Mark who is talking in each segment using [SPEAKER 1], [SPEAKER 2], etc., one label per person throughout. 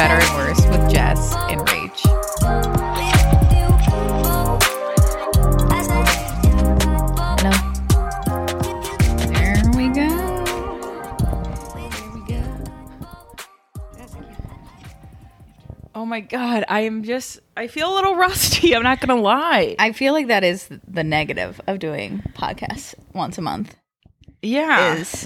[SPEAKER 1] Better and Worse with Jess and Rach. Hello. There we go.
[SPEAKER 2] Oh my God, I feel a little rusty. I'm not going to lie.
[SPEAKER 1] I feel like that is the negative of doing podcasts once a month.
[SPEAKER 2] Yeah.
[SPEAKER 1] Is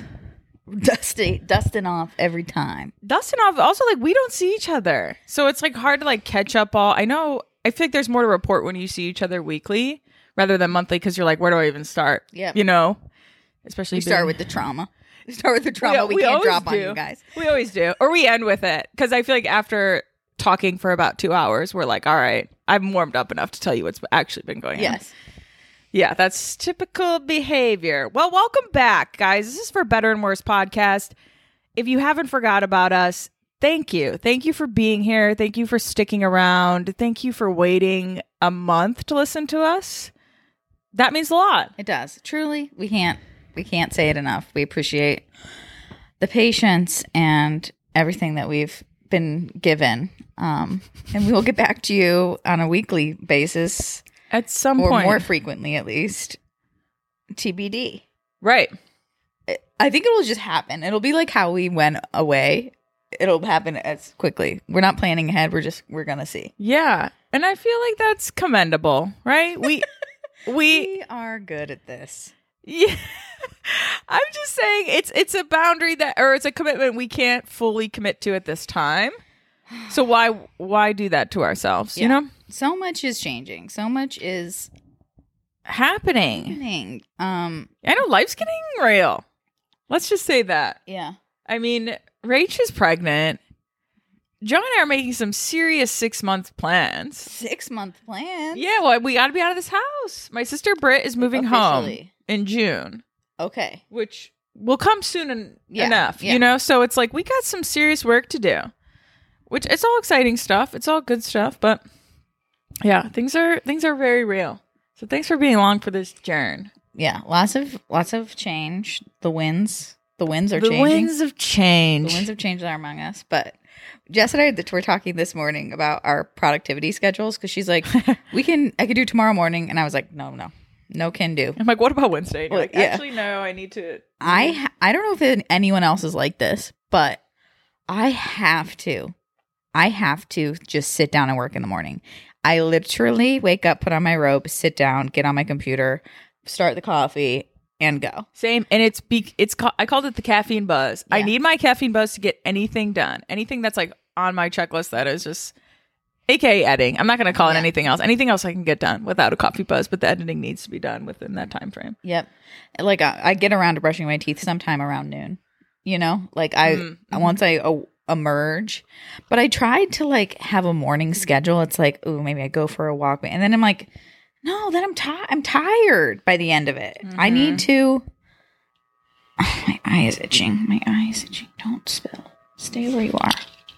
[SPEAKER 1] dusting off every time.
[SPEAKER 2] Dusting off. Also, like, we don't see each other. So it's like hard to like catch up all. I know, I feel like there's more to report when you see each other weekly rather than monthly because you're like, where do I even start?
[SPEAKER 1] Yeah.
[SPEAKER 2] You know? Especially
[SPEAKER 1] We start with the trauma. We start with the trauma we can't drop on you guys.
[SPEAKER 2] We always do. Or we end with it. Because I feel like after talking for about 2 hours, we're like, all right, I've warmed up enough to tell you what's actually been going on.
[SPEAKER 1] Yes.
[SPEAKER 2] Yeah, that's typical behavior. Well, welcome back, guys. This is for Better and Worse podcast. If you haven't forgot about us, thank you. Thank you for being here. Thank you for sticking around. Thank you for waiting a month to listen to us. That means a lot.
[SPEAKER 1] It does. Truly, we can't say it enough. We appreciate the patience and everything that we've been given. And we will get back to you on a weekly basis.
[SPEAKER 2] At some
[SPEAKER 1] or
[SPEAKER 2] point.
[SPEAKER 1] More frequently, at least. TBD.
[SPEAKER 2] Right.
[SPEAKER 1] I think it'll just happen. It'll be like how we went away. It'll happen as quickly. We're not planning ahead. We're going to see.
[SPEAKER 2] Yeah. And I feel like that's commendable, right?
[SPEAKER 1] We are good at this.
[SPEAKER 2] Yeah. I'm just saying it's a boundary it's a commitment we can't fully commit to at this time. So why do that to ourselves, you know?
[SPEAKER 1] So much is changing. So much is
[SPEAKER 2] happening.
[SPEAKER 1] I
[SPEAKER 2] know life's getting real. Let's just say that.
[SPEAKER 1] Yeah.
[SPEAKER 2] I mean, Rach is pregnant. John and I are making some serious 6-month plans.
[SPEAKER 1] 6-month plans?
[SPEAKER 2] Yeah, well, we got to be out of this house. My sister Britt is moving home in June.
[SPEAKER 1] Okay.
[SPEAKER 2] Which will come soon enough, you know? So it's like we got some serious work to do. Which it's all exciting stuff. It's all good stuff, but yeah, things are very real. So thanks for being along for this journey.
[SPEAKER 1] Yeah, lots of change. The winds are changing.
[SPEAKER 2] The winds of change.
[SPEAKER 1] The winds of change are among us. But Jess and I were talking this morning about our productivity schedules because she's like, I could do tomorrow morning, and I was like, no can do.
[SPEAKER 2] I'm like, what about Wednesday? And you're
[SPEAKER 1] Well,
[SPEAKER 2] like, actually, no, I need to.
[SPEAKER 1] I don't know if anyone else is like this, but I have to just sit down and work in the morning. I literally wake up, put on my robe, sit down, get on my computer, start the coffee, and go.
[SPEAKER 2] Same. And I called it the caffeine buzz. Yeah. I need my caffeine buzz to get anything done. Anything that's like on my checklist that is just AKA editing. I'm not going to call it anything else. Anything else I can get done without a coffee buzz, but the editing needs to be done within that time frame.
[SPEAKER 1] Yep. Like I get around to brushing my teeth sometime around noon. You know, like once I emerge, but I tried to like have a morning schedule. It's like, ooh, maybe I go for a walk, and then I'm like, no, then I'm tired by the end of it. I need to. My eye is itching. Don't spill. Stay where you are.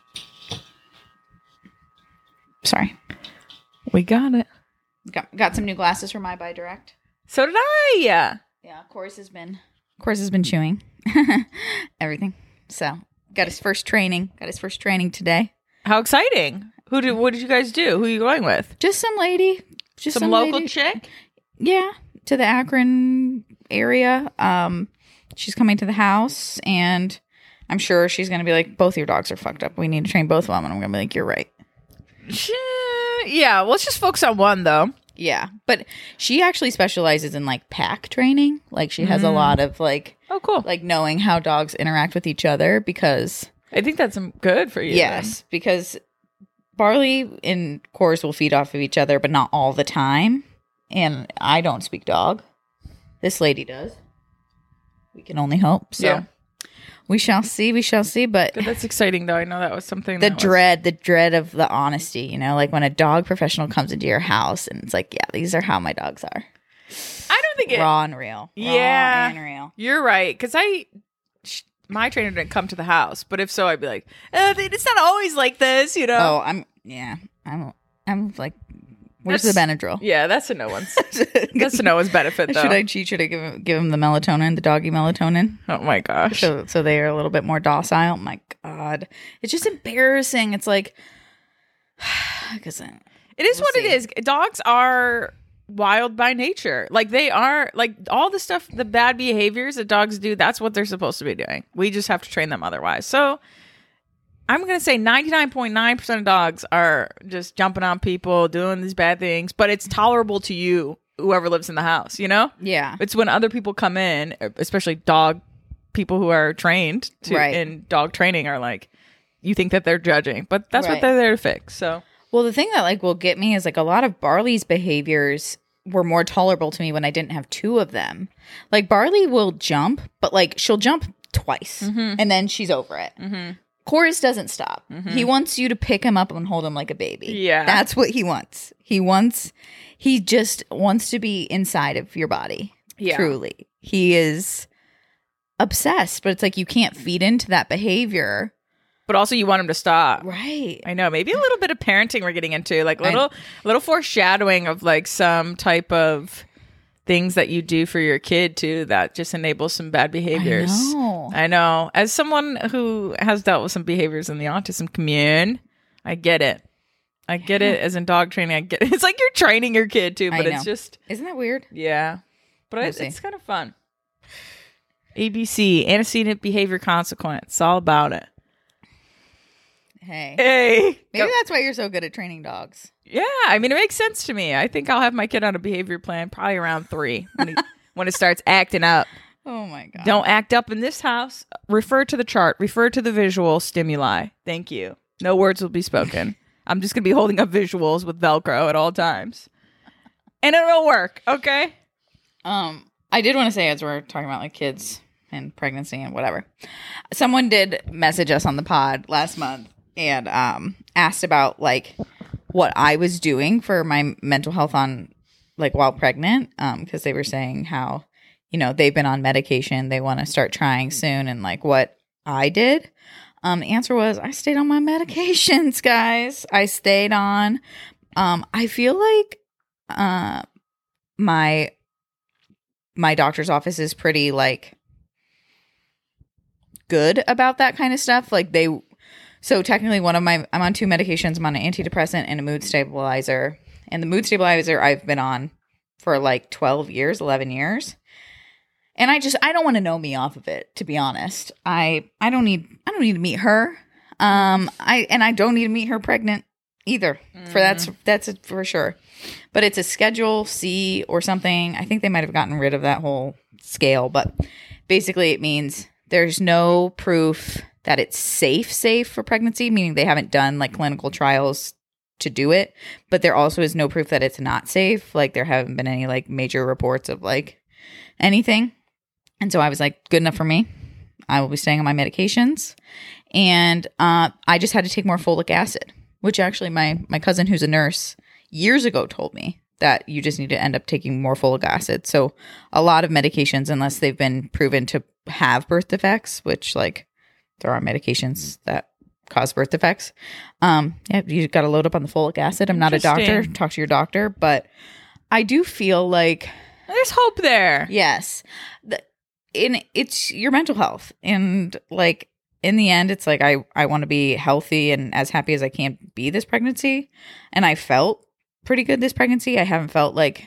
[SPEAKER 1] Sorry.
[SPEAKER 2] We got it.
[SPEAKER 1] Got some new glasses from iBuy Direct.
[SPEAKER 2] So did I.
[SPEAKER 1] Yeah. Course has been chewing everything. So got his first training today.
[SPEAKER 2] How exciting! What did you guys do? Who are you going with?
[SPEAKER 1] Just some lady.
[SPEAKER 2] Just some local chick?
[SPEAKER 1] Yeah, to the Akron area. She's coming to the house, and I'm sure she's going to be like, both your dogs are fucked up. We need to train both of them. And I'm going to be like, you're right.
[SPEAKER 2] Yeah, let's just focus on one, though.
[SPEAKER 1] Yeah, but she actually specializes in like pack training. Like she has a lot of like,
[SPEAKER 2] oh, cool,
[SPEAKER 1] like knowing how dogs interact with each other because
[SPEAKER 2] I think that's good for you.
[SPEAKER 1] Yes, because Barley and Course will feed off of each other, but not all the time. And I don't speak dog. This lady does. We can only hope. So we shall see. But
[SPEAKER 2] that's exciting, though. I know that was something.
[SPEAKER 1] The dread of the honesty. You know, like when a dog professional comes into your house and it's like, yeah, these are how my dogs are.
[SPEAKER 2] I don't think
[SPEAKER 1] raw and real.
[SPEAKER 2] Yeah,
[SPEAKER 1] raw and real.
[SPEAKER 2] You're right. Because my trainer didn't come to the house, but if so, I'd be like, it's not always like this, you know.
[SPEAKER 1] Oh, I'm like Where's the Benadryl?
[SPEAKER 2] Yeah, that's a no one's. That's a no one's benefit, though.
[SPEAKER 1] Should I give him the melatonin, the doggy melatonin?
[SPEAKER 2] Oh my gosh.
[SPEAKER 1] So they are a little bit more docile. Oh my God. It's just embarrassing. It's like, because
[SPEAKER 2] it is what it is. Dogs are wild by nature. Like they are, like all the stuff, the bad behaviors that dogs do, that's what they're supposed to be doing. We just have to train them otherwise. So I'm going to say 99.9% of dogs are just jumping on people, doing these bad things, but it's tolerable to you, whoever lives in the house, you know?
[SPEAKER 1] Yeah.
[SPEAKER 2] It's when other people come in, especially dog people who are trained in dog training are like, you think that they're judging, but that's what they're there to fix. So,
[SPEAKER 1] well, the thing that like will get me is like a lot of Barley's behaviors were more tolerable to me when I didn't have two of them. Like Barley will jump, but like she'll jump twice and then she's over it. Chorus doesn't stop. He wants you to pick him up and hold him like a baby.
[SPEAKER 2] Yeah.
[SPEAKER 1] That's what he wants. He just wants to be inside of your body. Yeah. Truly. He is obsessed, but it's like you can't feed into that behavior.
[SPEAKER 2] But also you want him to stop.
[SPEAKER 1] Right.
[SPEAKER 2] I know. Maybe a little bit of parenting we're getting into. Like little foreshadowing of like some type of things that you do for your kid too that just enables some bad behaviors. I know. As someone who has dealt with some behaviors in the autism commune, I get it. I get it. As in dog training, I get it. It's like you're training your kid too, but it's just...
[SPEAKER 1] Isn't that weird?
[SPEAKER 2] Yeah. But it's kind of fun. ABC, antecedent behavior consequence. It's all about it.
[SPEAKER 1] Hey. Maybe that's why you're so good at training dogs.
[SPEAKER 2] Yeah, I mean, it makes sense to me. I think I'll have my kid on a behavior plan probably around 3 when it starts acting up.
[SPEAKER 1] Oh my God.
[SPEAKER 2] Don't act up in this house. Refer to the chart. Refer to the visual stimuli. Thank you. No words will be spoken. I'm just going to be holding up visuals with Velcro at all times. And it'll work, okay?
[SPEAKER 1] I did want to say, as we're talking about like kids and pregnancy and whatever, someone did message us on the pod last month and asked about like what I was doing for my mental health on like while pregnant, because they were saying how, you know, they've been on medication, they want to start trying soon, and like what I did. The answer was I stayed on my medications, guys. I stayed on. I feel like my doctor's office is pretty like good about that kind of stuff. Like so technically I'm on 2 medications. I'm on an antidepressant and a mood stabilizer. And the mood stabilizer I've been on for like 11 years. And I don't want to know me off of it, to be honest. I don't need to meet her. I don't need to meet her pregnant either. For that's for sure. But it's a Schedule C or something. I think they might have gotten rid of that whole scale, but basically it means there's no proof that it's safe for pregnancy, meaning they haven't done like clinical trials to do it, but there also is no proof that it's not safe. Like there haven't been any like major reports of like anything. And so I was like, good enough for me. I will be staying on my medications. And I just had to take more folic acid, which actually my cousin who's a nurse years ago told me that you just need to end up taking more folic acid. So a lot of medications, unless they've been proven to have birth defects, which like there are medications that cause birth defects. You got to load up on the folic acid. I'm not a doctor. Talk to your doctor. But I do feel like
[SPEAKER 2] there's hope there.
[SPEAKER 1] Yes. It's your mental health. And like in the end, it's like I want to be healthy and as happy as I can be this pregnancy. And I felt pretty good this pregnancy. I haven't felt like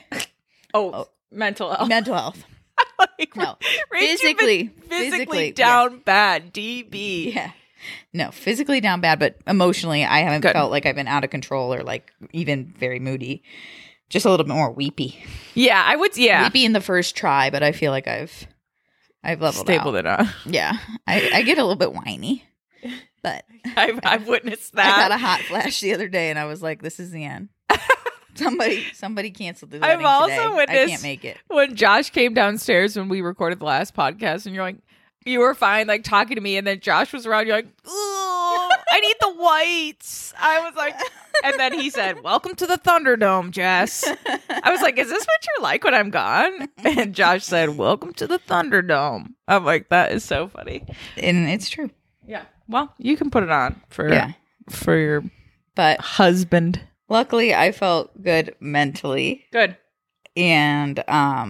[SPEAKER 2] mental health.
[SPEAKER 1] Mental health.
[SPEAKER 2] Like,
[SPEAKER 1] no.
[SPEAKER 2] Physically down bad. DB.
[SPEAKER 1] Yeah. No, physically down bad, but emotionally I haven't felt like I've been out of control or like even very moody. Just a little bit more weepy.
[SPEAKER 2] Yeah, I would. Yeah,
[SPEAKER 1] weepy in the first try, but I feel like I've leveled
[SPEAKER 2] stabled it up.
[SPEAKER 1] Yeah, I get a little bit whiny, but
[SPEAKER 2] I've witnessed that.
[SPEAKER 1] I got a hot flash the other day, and I was like, "This is the end." Somebody canceled the wedding
[SPEAKER 2] I've also
[SPEAKER 1] today.
[SPEAKER 2] witnessed
[SPEAKER 1] I can't make it.
[SPEAKER 2] When Josh came downstairs when we recorded the last podcast, and you're like, you were fine, like talking to me, and then Josh was around. You're like, "Ooh, I need the whites." I was like, and then he said, "Welcome to the Thunderdome, Jess." I was like, "Is this what you're like when I'm gone?" And Josh said, "Welcome to the Thunderdome." I'm like, that is so funny,
[SPEAKER 1] and it's true.
[SPEAKER 2] Yeah. Well, you can put it on for your husband.
[SPEAKER 1] Luckily, I felt good mentally.
[SPEAKER 2] Good.
[SPEAKER 1] And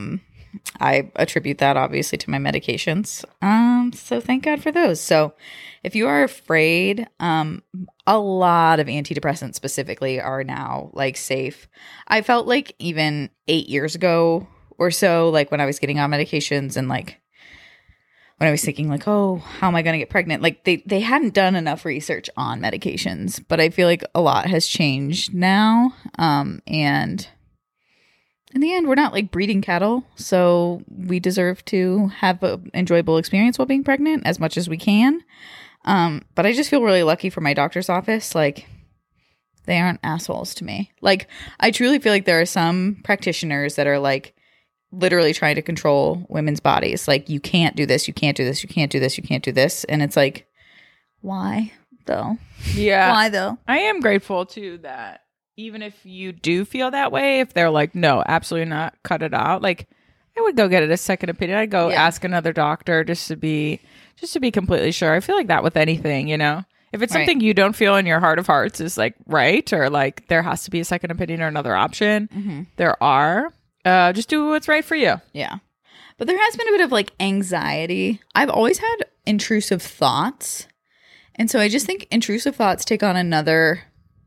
[SPEAKER 1] I attribute that obviously to my medications. So thank God for those. So if you are afraid, a lot of antidepressants specifically are now like safe. I felt like even 8 years ago or so, like when I was getting on medications and like when I was thinking like, oh, how am I going to get pregnant? Like they hadn't done enough research on medications, but I feel like a lot has changed now. And in the end, we're not like breeding cattle, so we deserve to have an enjoyable experience while being pregnant as much as we can. But I just feel really lucky for my doctor's office. Like, they aren't assholes to me. Like, I truly feel like there are some practitioners that are like literally trying to control women's bodies. Like, you can't do this, you can't do this, you can't do this, you can't do this. And it's like, why though?
[SPEAKER 2] Yeah.
[SPEAKER 1] Why though?
[SPEAKER 2] I am grateful too that even if you do feel that way, if they're like, no, absolutely not, cut it out. Like, I would go get a second opinion. I'd go ask another doctor just to be completely sure. I feel like that with anything, you know, if it's something you don't feel in your heart of hearts is like right, or like there has to be a second opinion or another option. There are. Just do what's right for you.
[SPEAKER 1] Yeah. But there has been a bit of like anxiety. I've always had intrusive thoughts. And so I just think intrusive thoughts take on another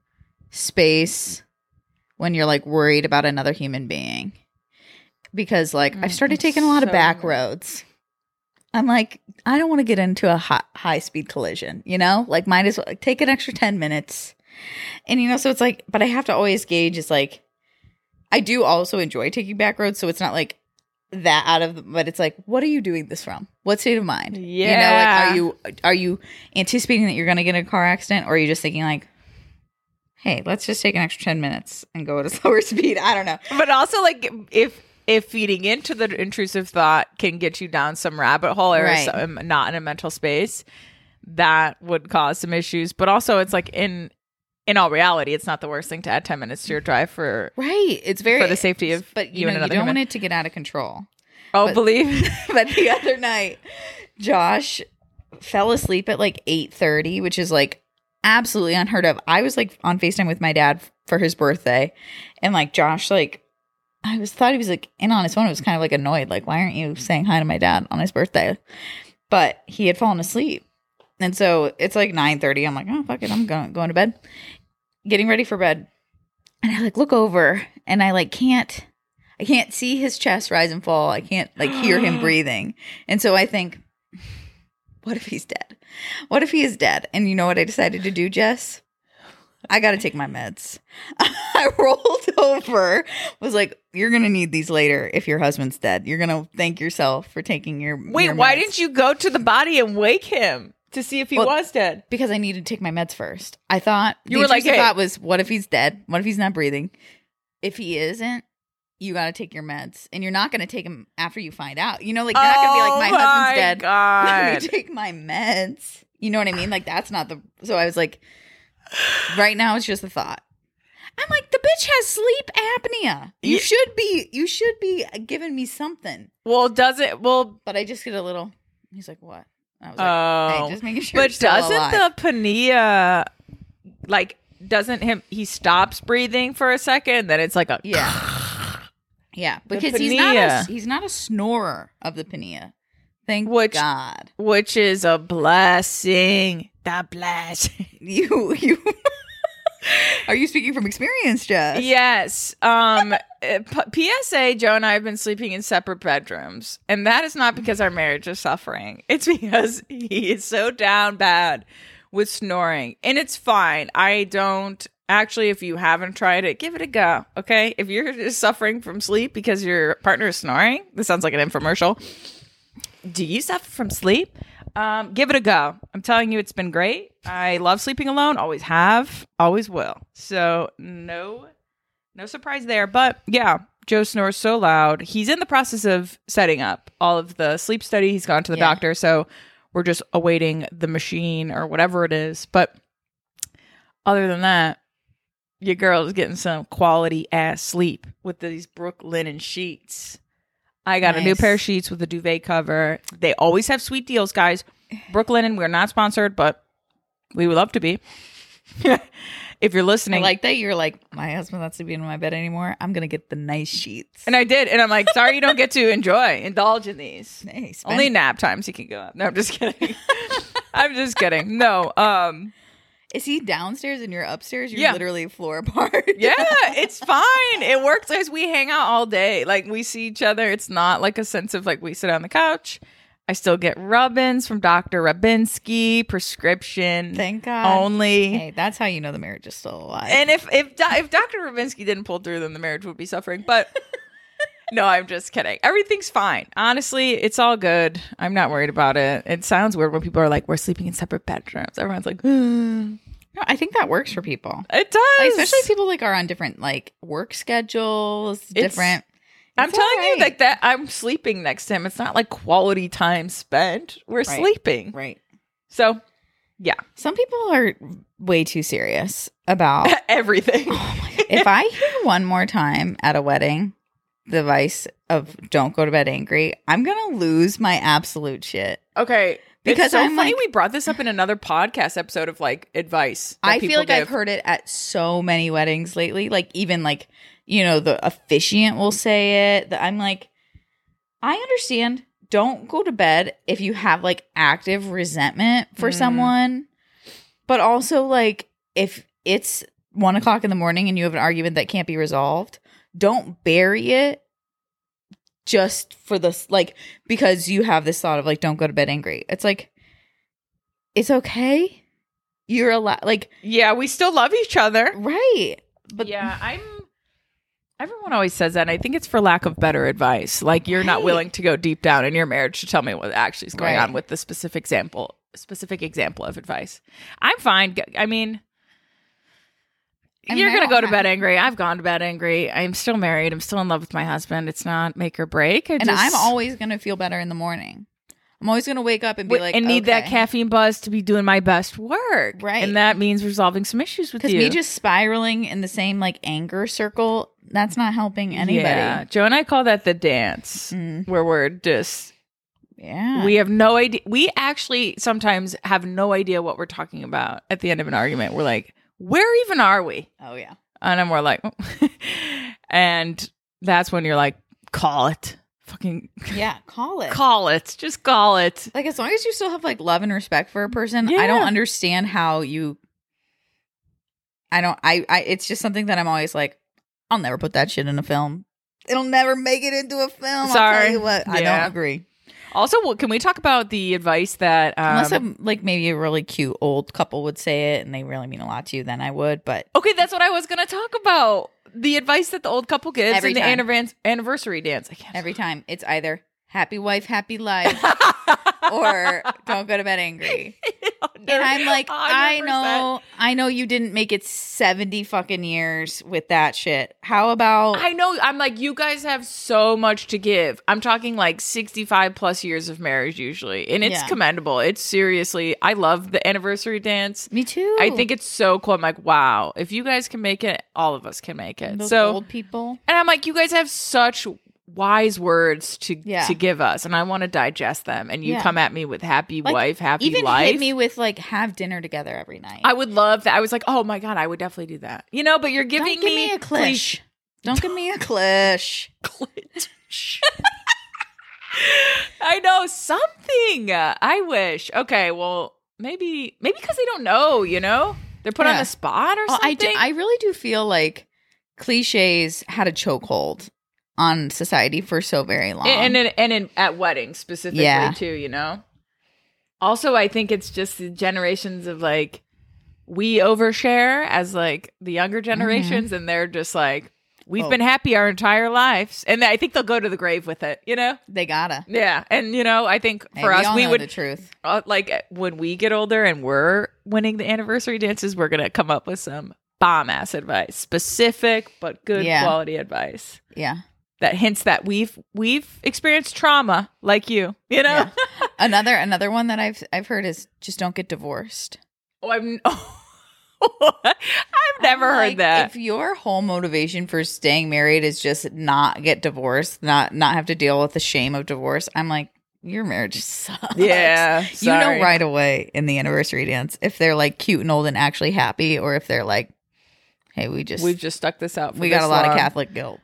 [SPEAKER 1] space when you're like worried about another human being. Because like I've started taking a lot of back roads. I'm like, I don't want to get into a high speed collision, you know? Like might as well take an extra 10 minutes. And you know, so it's like, but I have to always gauge is like, I do also enjoy taking back roads, so it's not like that out of, but it's like, what are you doing this from? What state of mind?
[SPEAKER 2] Yeah.
[SPEAKER 1] You know, like, are you anticipating that you're going to get in a car accident, or are you just thinking like, hey, let's just take an extra 10 minutes and go at a slower speed? I don't know.
[SPEAKER 2] But also, like, if feeding into the intrusive thought can get you down some rabbit hole or not in a mental space, that would cause some issues. But also, it's like in all reality, it's not the worst thing to add 10 minutes to your drive for
[SPEAKER 1] it's very
[SPEAKER 2] for the safety of
[SPEAKER 1] but
[SPEAKER 2] you and another
[SPEAKER 1] you don't
[SPEAKER 2] human.
[SPEAKER 1] want it to get out of control.
[SPEAKER 2] Oh, believe.
[SPEAKER 1] But the other night, Josh fell asleep at like 8:30, which is like absolutely unheard of. I was like on FaceTime with my dad for his birthday, and like Josh, like thought he was like in on his phone. It was kind of like annoyed, like, why aren't you saying hi to my dad on his birthday? But he had fallen asleep. And so it's like 9:30. I'm like, oh, fuck it. I'm going to bed. Getting ready for bed. And I like look over and I can't see his chest rise and fall. I can't like hear him breathing. And so I think, what if he's dead? What if he is dead? And you know what I decided to do, Jess? I got to take my meds. I rolled over, was like, you're going to need these later if your husband's dead. You're going to thank yourself for taking your
[SPEAKER 2] Wait,
[SPEAKER 1] your
[SPEAKER 2] why
[SPEAKER 1] meds.
[SPEAKER 2] didn't you go to the body and wake him to see if he was dead?
[SPEAKER 1] Because I needed to take my meds first. I thought
[SPEAKER 2] you were like, hey.
[SPEAKER 1] thought was, what if he's dead? What if he's not breathing? If he isn't, you got to take your meds, and you're not going to take them after you find out. You know, like you're not going to be like, my husband's dead.
[SPEAKER 2] God.
[SPEAKER 1] Let me take my meds. You know what I mean? Like that's not the. So I was like, right now it's just a thought. I'm like, the bitch has sleep apnea. You should be giving me something.
[SPEAKER 2] Well, does it? Well,
[SPEAKER 1] but I just get a little. He's like, what? I was like, hey, just making sure.
[SPEAKER 2] But doesn't the apnea, like, he stops breathing for a second, then it's like a
[SPEAKER 1] yeah, because he's not a snorer of the apnea. Thank God.
[SPEAKER 2] Which is a blessing. The blessing.
[SPEAKER 1] You Are you speaking from experience, Jess?
[SPEAKER 2] Yes. PSA, Joe and I have been sleeping in separate bedrooms. And that is not because our marriage is suffering. It's because he is so down bad with snoring. And it's fine. I don't... Actually, if you haven't tried it, give it a go, okay? If you're just suffering from sleep because your partner is snoring, this sounds like an infomercial. Do you suffer from sleep? Give it a go. I'm telling you, it's been great. I love sleeping alone. Always have. Always will. So no surprise there. But yeah, Joe snores so loud. He's in the process of setting up all of the sleep study. He's gone to the doctor. So we're just awaiting the machine or whatever it is. But other than that, your girl is getting some quality ass sleep with these Brooklinen sheets. I got a new pair of sheets with a duvet cover. They always have sweet deals, guys. Brooklinen, we're not sponsored, but we would love to be. if you're
[SPEAKER 1] I
[SPEAKER 2] listening.
[SPEAKER 1] like that you're like, my husband's not sleeping in my bed anymore. I'm going to get the nice sheets.
[SPEAKER 2] And I did. And I'm like, sorry you don't get to indulge in these.
[SPEAKER 1] Hey,
[SPEAKER 2] Only nap times you can go up. No, I'm just kidding. I'm just kidding. No.
[SPEAKER 1] Is he downstairs and you're upstairs? You're
[SPEAKER 2] Yeah.
[SPEAKER 1] literally floor apart.
[SPEAKER 2] Yeah, it's fine. It works as we hang out all day. Like we see each other. It's not like a sense of like we sit on the couch. I still get rub-ins from Dr. Rabinsky, prescription.
[SPEAKER 1] Thank God.
[SPEAKER 2] Only.
[SPEAKER 1] Hey, that's how you know the marriage is still alive.
[SPEAKER 2] And if Dr. Rabinsky didn't pull through, then the marriage would be suffering. But no, I'm just kidding. Everything's fine. Honestly, it's all good. I'm not worried about it. It sounds weird when people are like, we're sleeping in separate bedrooms. Everyone's like,
[SPEAKER 1] No, I think that works for people.
[SPEAKER 2] it does.
[SPEAKER 1] Like, especially people like are on different like work schedules, different.
[SPEAKER 2] I'm
[SPEAKER 1] It's
[SPEAKER 2] telling
[SPEAKER 1] all
[SPEAKER 2] you
[SPEAKER 1] right.
[SPEAKER 2] like that I'm sleeping next to him. It's not like quality time spent. We're
[SPEAKER 1] Right.
[SPEAKER 2] sleeping.
[SPEAKER 1] Right.
[SPEAKER 2] So, yeah.
[SPEAKER 1] Some people are way too serious about
[SPEAKER 2] Everything.
[SPEAKER 1] if I hear one more time at a wedding the advice of don't go to bed angry, I'm gonna lose my absolute shit.
[SPEAKER 2] Okay.
[SPEAKER 1] Because
[SPEAKER 2] it's so
[SPEAKER 1] I'm
[SPEAKER 2] funny
[SPEAKER 1] like-
[SPEAKER 2] we brought this up in another podcast episode of like advice. that
[SPEAKER 1] I feel
[SPEAKER 2] people
[SPEAKER 1] like I've
[SPEAKER 2] give.
[SPEAKER 1] heard it at so many weddings lately. Like even like, you know, the officiant will say it. I'm like, I understand. Don't go to bed if you have like active resentment for someone. But also like if it's 1 o'clock in the morning and you have an argument that can't be resolved, don't bury it just for this, like, because you have this thought of like, don't go to bed angry. It's like, it's okay. You're allowed, like,
[SPEAKER 2] Yeah, we still love each other.
[SPEAKER 1] right. But
[SPEAKER 2] Yeah, everyone always says that, and I think it's for lack of better advice. Like you're not
[SPEAKER 1] Right.
[SPEAKER 2] willing to go deep down in your marriage to tell me what actually is going
[SPEAKER 1] Right.
[SPEAKER 2] on with the specific example of advice. I'm fine. I mean,
[SPEAKER 1] I mean,
[SPEAKER 2] you're
[SPEAKER 1] I
[SPEAKER 2] going to
[SPEAKER 1] don't
[SPEAKER 2] go to
[SPEAKER 1] have-
[SPEAKER 2] bed angry. I've gone to bed angry. I'm still married. I'm still in love with my husband. It's not make or break.
[SPEAKER 1] and I'm always going to feel better in the morning. I'm always going to wake up and be like,
[SPEAKER 2] and need that
[SPEAKER 1] okay.
[SPEAKER 2] caffeine buzz to be doing my best work.
[SPEAKER 1] Right.
[SPEAKER 2] And that means resolving some issues with
[SPEAKER 1] Because
[SPEAKER 2] you.
[SPEAKER 1] me just spiraling in the same like anger circle, that's not helping anybody.
[SPEAKER 2] Yeah. Joe and I call that the dance,
[SPEAKER 1] Mm.
[SPEAKER 2] where we're just,
[SPEAKER 1] Yeah.
[SPEAKER 2] we have no idea. We actually sometimes have no idea what we're talking about at the end of an argument. We're like, where even are we?
[SPEAKER 1] Oh, yeah.
[SPEAKER 2] And then we're like, and that's when you're like, call it. Fucking
[SPEAKER 1] Yeah. Call it.
[SPEAKER 2] call it. Just call it.
[SPEAKER 1] Like, as long as you still have like love and respect for a person,
[SPEAKER 2] Yeah.
[SPEAKER 1] I don't understand how you. It's just something that I'm always like, I'll never put that shit in a film. It'll never make it into a film. I'll
[SPEAKER 2] Sorry.
[SPEAKER 1] tell you what. I
[SPEAKER 2] Yeah.
[SPEAKER 1] don't agree.
[SPEAKER 2] Also, can we talk about the advice that
[SPEAKER 1] Unless I'm like maybe a really cute old couple would say it and they really mean a lot to you, then I would. But
[SPEAKER 2] okay, that's what I was going to talk about. The advice that the old couple gives
[SPEAKER 1] Every
[SPEAKER 2] in the
[SPEAKER 1] time.
[SPEAKER 2] anniversary dance. I can't.
[SPEAKER 1] every time it's either happy wife, happy life, or don't go to bed angry. And I'm like,
[SPEAKER 2] 100%.
[SPEAKER 1] I know you didn't make it 70 fucking years with that shit. How about
[SPEAKER 2] I know. I'm like, you guys have so much to give. I'm talking like 65 plus years of marriage usually. And it's
[SPEAKER 1] Yeah.
[SPEAKER 2] commendable. It's seriously, I love the anniversary dance.
[SPEAKER 1] me too?
[SPEAKER 2] I think it's so cool. I'm like, wow, if you guys can make it, all of us can make it.
[SPEAKER 1] those
[SPEAKER 2] So,
[SPEAKER 1] old people.
[SPEAKER 2] and I'm like, you guys have such wise words to
[SPEAKER 1] Yeah.
[SPEAKER 2] give us, and I want to digest them. And you
[SPEAKER 1] Yeah.
[SPEAKER 2] come at me with happy
[SPEAKER 1] Like,
[SPEAKER 2] wife, happy
[SPEAKER 1] Even
[SPEAKER 2] life.
[SPEAKER 1] hit me with like have dinner together every night.
[SPEAKER 2] I would love that. I was like, oh my god, I would definitely do that. You know, but you're giving
[SPEAKER 1] Don't give me a clish. Don't give me a clish.
[SPEAKER 2] I know something. I wish. Okay, well, maybe because they don't know. You know, they're put on
[SPEAKER 1] Yeah.
[SPEAKER 2] the spot or
[SPEAKER 1] Oh,
[SPEAKER 2] something.
[SPEAKER 1] I really do feel like cliches had a chokehold on society for so very long.
[SPEAKER 2] and at weddings specifically
[SPEAKER 1] Yeah.
[SPEAKER 2] too. You know. Also, I think it's just the generations of like we overshare as like the younger generations, and they're just like we've
[SPEAKER 1] Oh.
[SPEAKER 2] been happy our entire lives, and I think they'll go to the grave with it. You know.
[SPEAKER 1] They gotta.
[SPEAKER 2] Yeah, and you know, I think
[SPEAKER 1] Hey,
[SPEAKER 2] for us,
[SPEAKER 1] all
[SPEAKER 2] we
[SPEAKER 1] know
[SPEAKER 2] would
[SPEAKER 1] the truth.
[SPEAKER 2] like when we get older and we're winning the anniversary dances, we're gonna come up with some bomb ass advice, specific but good
[SPEAKER 1] Yeah.
[SPEAKER 2] quality advice
[SPEAKER 1] Yeah.
[SPEAKER 2] that hints that we've experienced trauma like you know.
[SPEAKER 1] Yeah. Another one that I've heard is just don't get divorced.
[SPEAKER 2] Oh, I've never
[SPEAKER 1] I'm
[SPEAKER 2] heard
[SPEAKER 1] like,
[SPEAKER 2] that.
[SPEAKER 1] If your whole motivation for staying married is just not get divorced, not have to deal with the shame of divorce, I'm like, your marriage sucks.
[SPEAKER 2] Yeah,
[SPEAKER 1] You know
[SPEAKER 2] sorry.
[SPEAKER 1] right away in the anniversary dance if they're like cute and old and actually happy, or if they're like, Hey,
[SPEAKER 2] we've just stuck this out.
[SPEAKER 1] We got a lot of Catholic guilt.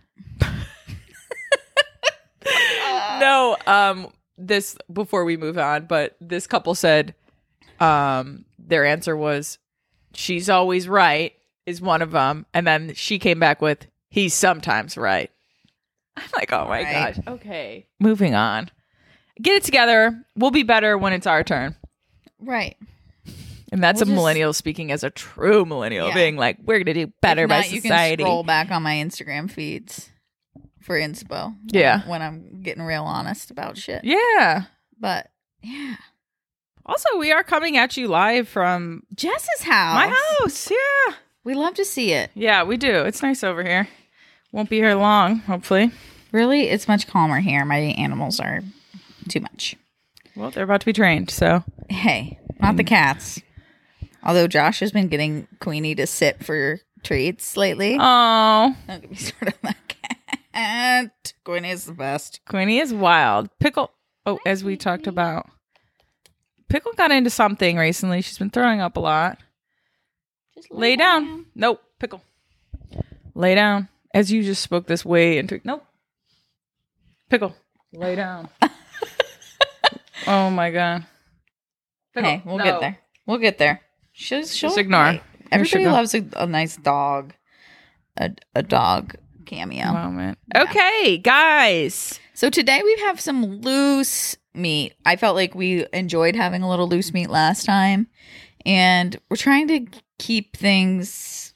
[SPEAKER 2] No, this before we move on, but this couple said their answer was she's always right is one of them, and then she came back with he's sometimes right. I'm like, oh my gosh. Okay, moving on. Get it together. We'll be better when it's our turn.
[SPEAKER 1] Right.
[SPEAKER 2] And that's a millennial speaking as a true millennial, being like, we're going to do better by society. You can
[SPEAKER 1] scroll back on my Instagram feeds for inspo.
[SPEAKER 2] Yeah.
[SPEAKER 1] When I'm getting real honest about shit.
[SPEAKER 2] Yeah.
[SPEAKER 1] But, yeah.
[SPEAKER 2] Also, we are coming at you live from
[SPEAKER 1] Jess's house.
[SPEAKER 2] My house, yeah.
[SPEAKER 1] We love to see it.
[SPEAKER 2] Yeah, we do. It's nice over here. Won't be here long, hopefully.
[SPEAKER 1] Really? It's much calmer here. My animals are too much.
[SPEAKER 2] Well, they're about to be trained, so.
[SPEAKER 1] Hey, not the cats. Although Josh has been getting Queenie to sit for treats lately.
[SPEAKER 2] Oh.
[SPEAKER 1] Don't get me started on that cat. Queenie is the best.
[SPEAKER 2] Queenie is wild. Pickle, as we talked about. Pickle got into something recently. She's been throwing up a lot.
[SPEAKER 1] Just
[SPEAKER 2] lay down. Nope. Pickle. Lay down. As you just spoke this way into. Nope. Pickle. Lay down. Oh my God. Pickle.
[SPEAKER 1] Hey, we'll get there. We'll get there. She'll
[SPEAKER 2] just ignore.
[SPEAKER 1] Everybody loves a nice dog. A dog cameo.
[SPEAKER 2] Moment. Yeah. Okay, guys.
[SPEAKER 1] So today we have some loose meat. I felt like we enjoyed having a little loose meat last time. And we're trying to keep things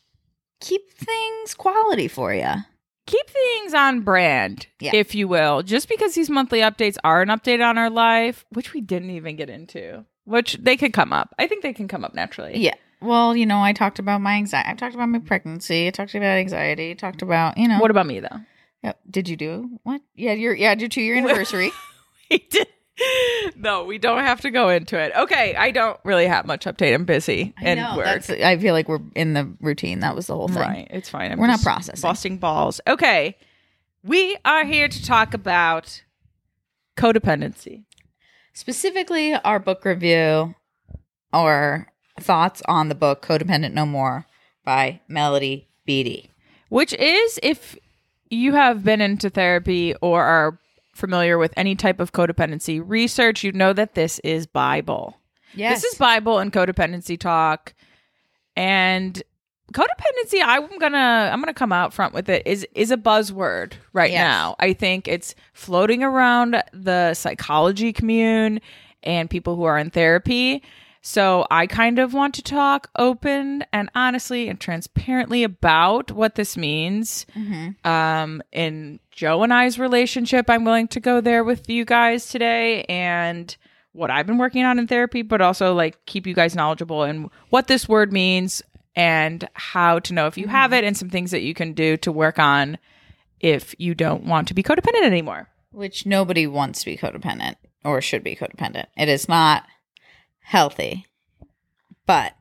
[SPEAKER 1] quality for you.
[SPEAKER 2] Keep things on brand, if you will. Just because these monthly updates are an update on our life, which we didn't even get into. Which they could come up. I think they can come up naturally.
[SPEAKER 1] Yeah. Well, I talked about my anxiety. I talked about my pregnancy. I talked about anxiety. I talked about,
[SPEAKER 2] What about me, though?
[SPEAKER 1] Yep. Did you do what? Yeah, your 2-year anniversary.
[SPEAKER 2] We did. No, we don't have to go into it. Okay, I don't really have much update. I'm busy.
[SPEAKER 1] I feel like we're in the routine. That was the whole thing.
[SPEAKER 2] Right. It's fine.
[SPEAKER 1] We're not processing.
[SPEAKER 2] Busting balls. Okay. We are here to talk about codependency.
[SPEAKER 1] Specifically, our book review or thoughts on the book Codependent No More by Melody Beattie.
[SPEAKER 2] Which is, if you have been into therapy or are familiar with any type of codependency research, you know that this is Bible.
[SPEAKER 1] Yes.
[SPEAKER 2] This is Bible and codependency talk. And codependency, I'm gonna come out front with it, is a buzzword right now. I think it's floating around the psychology commune and people who are in therapy. So I kind of want to talk open and honestly and transparently about what this means. Mm-hmm. In Joe and I's relationship, I'm willing to go there with you guys today and what I've been working on in therapy, but also keep you guys knowledgeable in what this word means and how to know if you have it and some things that you can do to work on if you don't want to be codependent anymore.
[SPEAKER 1] Which nobody wants to be codependent or should be codependent. It is not healthy. But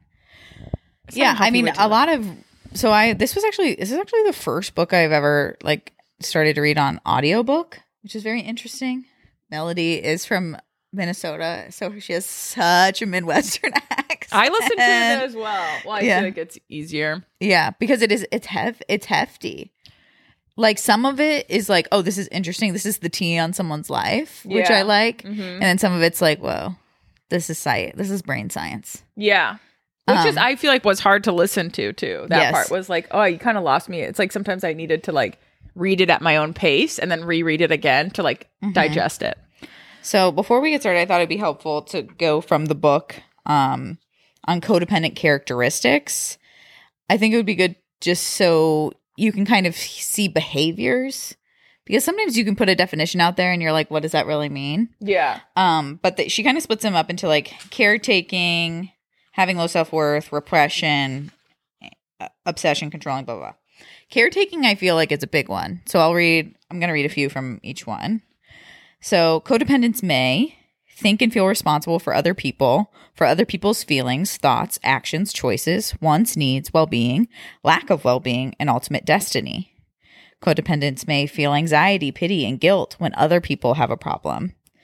[SPEAKER 1] I mean, a lot of this is actually the first book I've ever started to read on audiobook, which is very interesting. Melody is from Minnesota, so she has such a Midwestern accent.
[SPEAKER 2] I listen to it as well. Well, I feel like it's easier.
[SPEAKER 1] Yeah, because it's hefty. Some of it is oh, this is interesting. This is the tea on someone's life, which I like. Mm-hmm. And then some of it's whoa, this is brain science.
[SPEAKER 2] Yeah. Which is, I feel was hard to listen to, too. That part was oh, you kind of lost me. It's sometimes I needed to read it at my own pace and then reread it again to digest it.
[SPEAKER 1] So before we get started, I thought it'd be helpful to go from the book on codependent characteristics. I think it would be good just so you can kind of see behaviors, because sometimes you can put a definition out there and you're like, what does that really mean?
[SPEAKER 2] Yeah.
[SPEAKER 1] But she kind of splits them up into caretaking, having low self-worth, repression, obsession, controlling, blah, blah, blah. Caretaking, I feel is a big one. So I'm going to read a few from each one. So codependents may think and feel responsible for other people, for other people's feelings, thoughts, actions, choices, wants, needs, well-being, lack of well-being, and ultimate destiny. Codependents may feel anxiety, pity, and guilt when other people have a problem.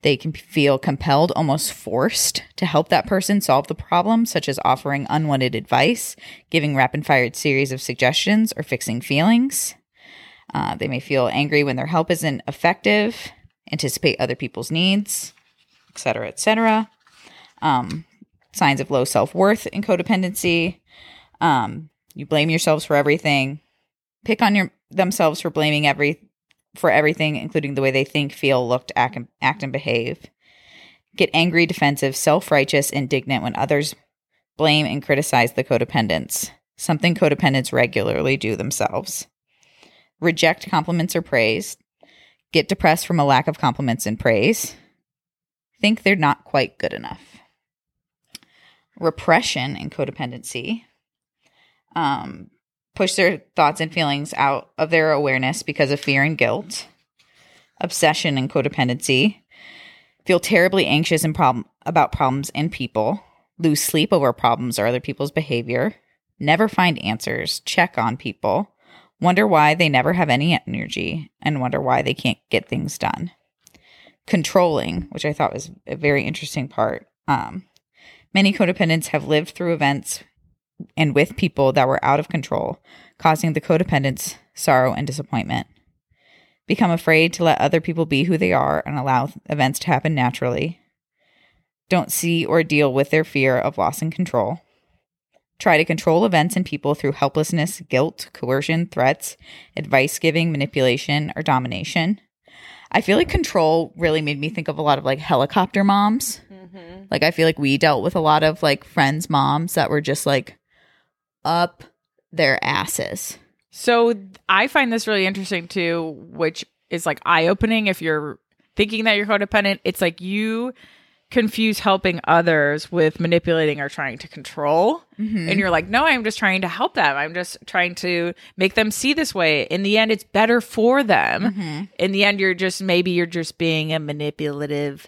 [SPEAKER 1] They can feel compelled, almost forced, to help that person solve the problem, such as offering unwanted advice, giving rapid-fire series of suggestions, or fixing feelings. They may feel angry when their help isn't effective, anticipate other people's needs, etc., etc. Signs of low self-worth in codependency. You blame yourselves for everything. Pick on themselves for blaming everything, including the way they think, feel, look, act, and behave. Get angry, defensive, self-righteous, indignant when others blame and criticize the codependents, something codependents regularly do themselves. Reject compliments or praise. Get depressed from a lack of compliments and praise. Think they're not quite good enough. Repression and codependency. Push their thoughts and feelings out of their awareness because of fear and guilt. Obsession and codependency. Feel terribly anxious about problems and people. Lose sleep over problems or other people's behavior. Never find answers. Check on people. Wonder why they never have any energy. And wonder why they can't get things done. Controlling, which I thought was a very interesting part. Many codependents have lived through events and with people that were out of control, causing the codependents sorrow and disappointment. Become afraid to let other people be who they are and allow events to happen naturally. Don't see or deal with their fear of loss and control. Try to control events and people through helplessness, guilt, coercion, threats, advice giving, manipulation, or domination. I feel like control really made me think of a lot of like helicopter moms. Mm-hmm. Like I feel like we dealt with a lot of like friends' moms that were just like up their asses.
[SPEAKER 2] So I find this really interesting too, which is like eye-opening if you're thinking that you're codependent. It's like you confuse helping others with manipulating or trying to control. Mm-hmm. And you're like, no, I'm just trying to help them. I'm just trying to make them see this way. In the end, it's better for them. Mm-hmm. In the end, you're just being a manipulative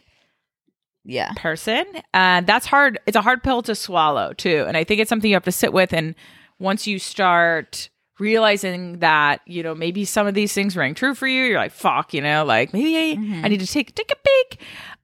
[SPEAKER 2] person. That's hard. It's a hard pill to swallow too. And I think it's something you have to sit with. And once you start realizing that, maybe some of these things ring true for you, you're like, fuck, like maybe I need to take a peek.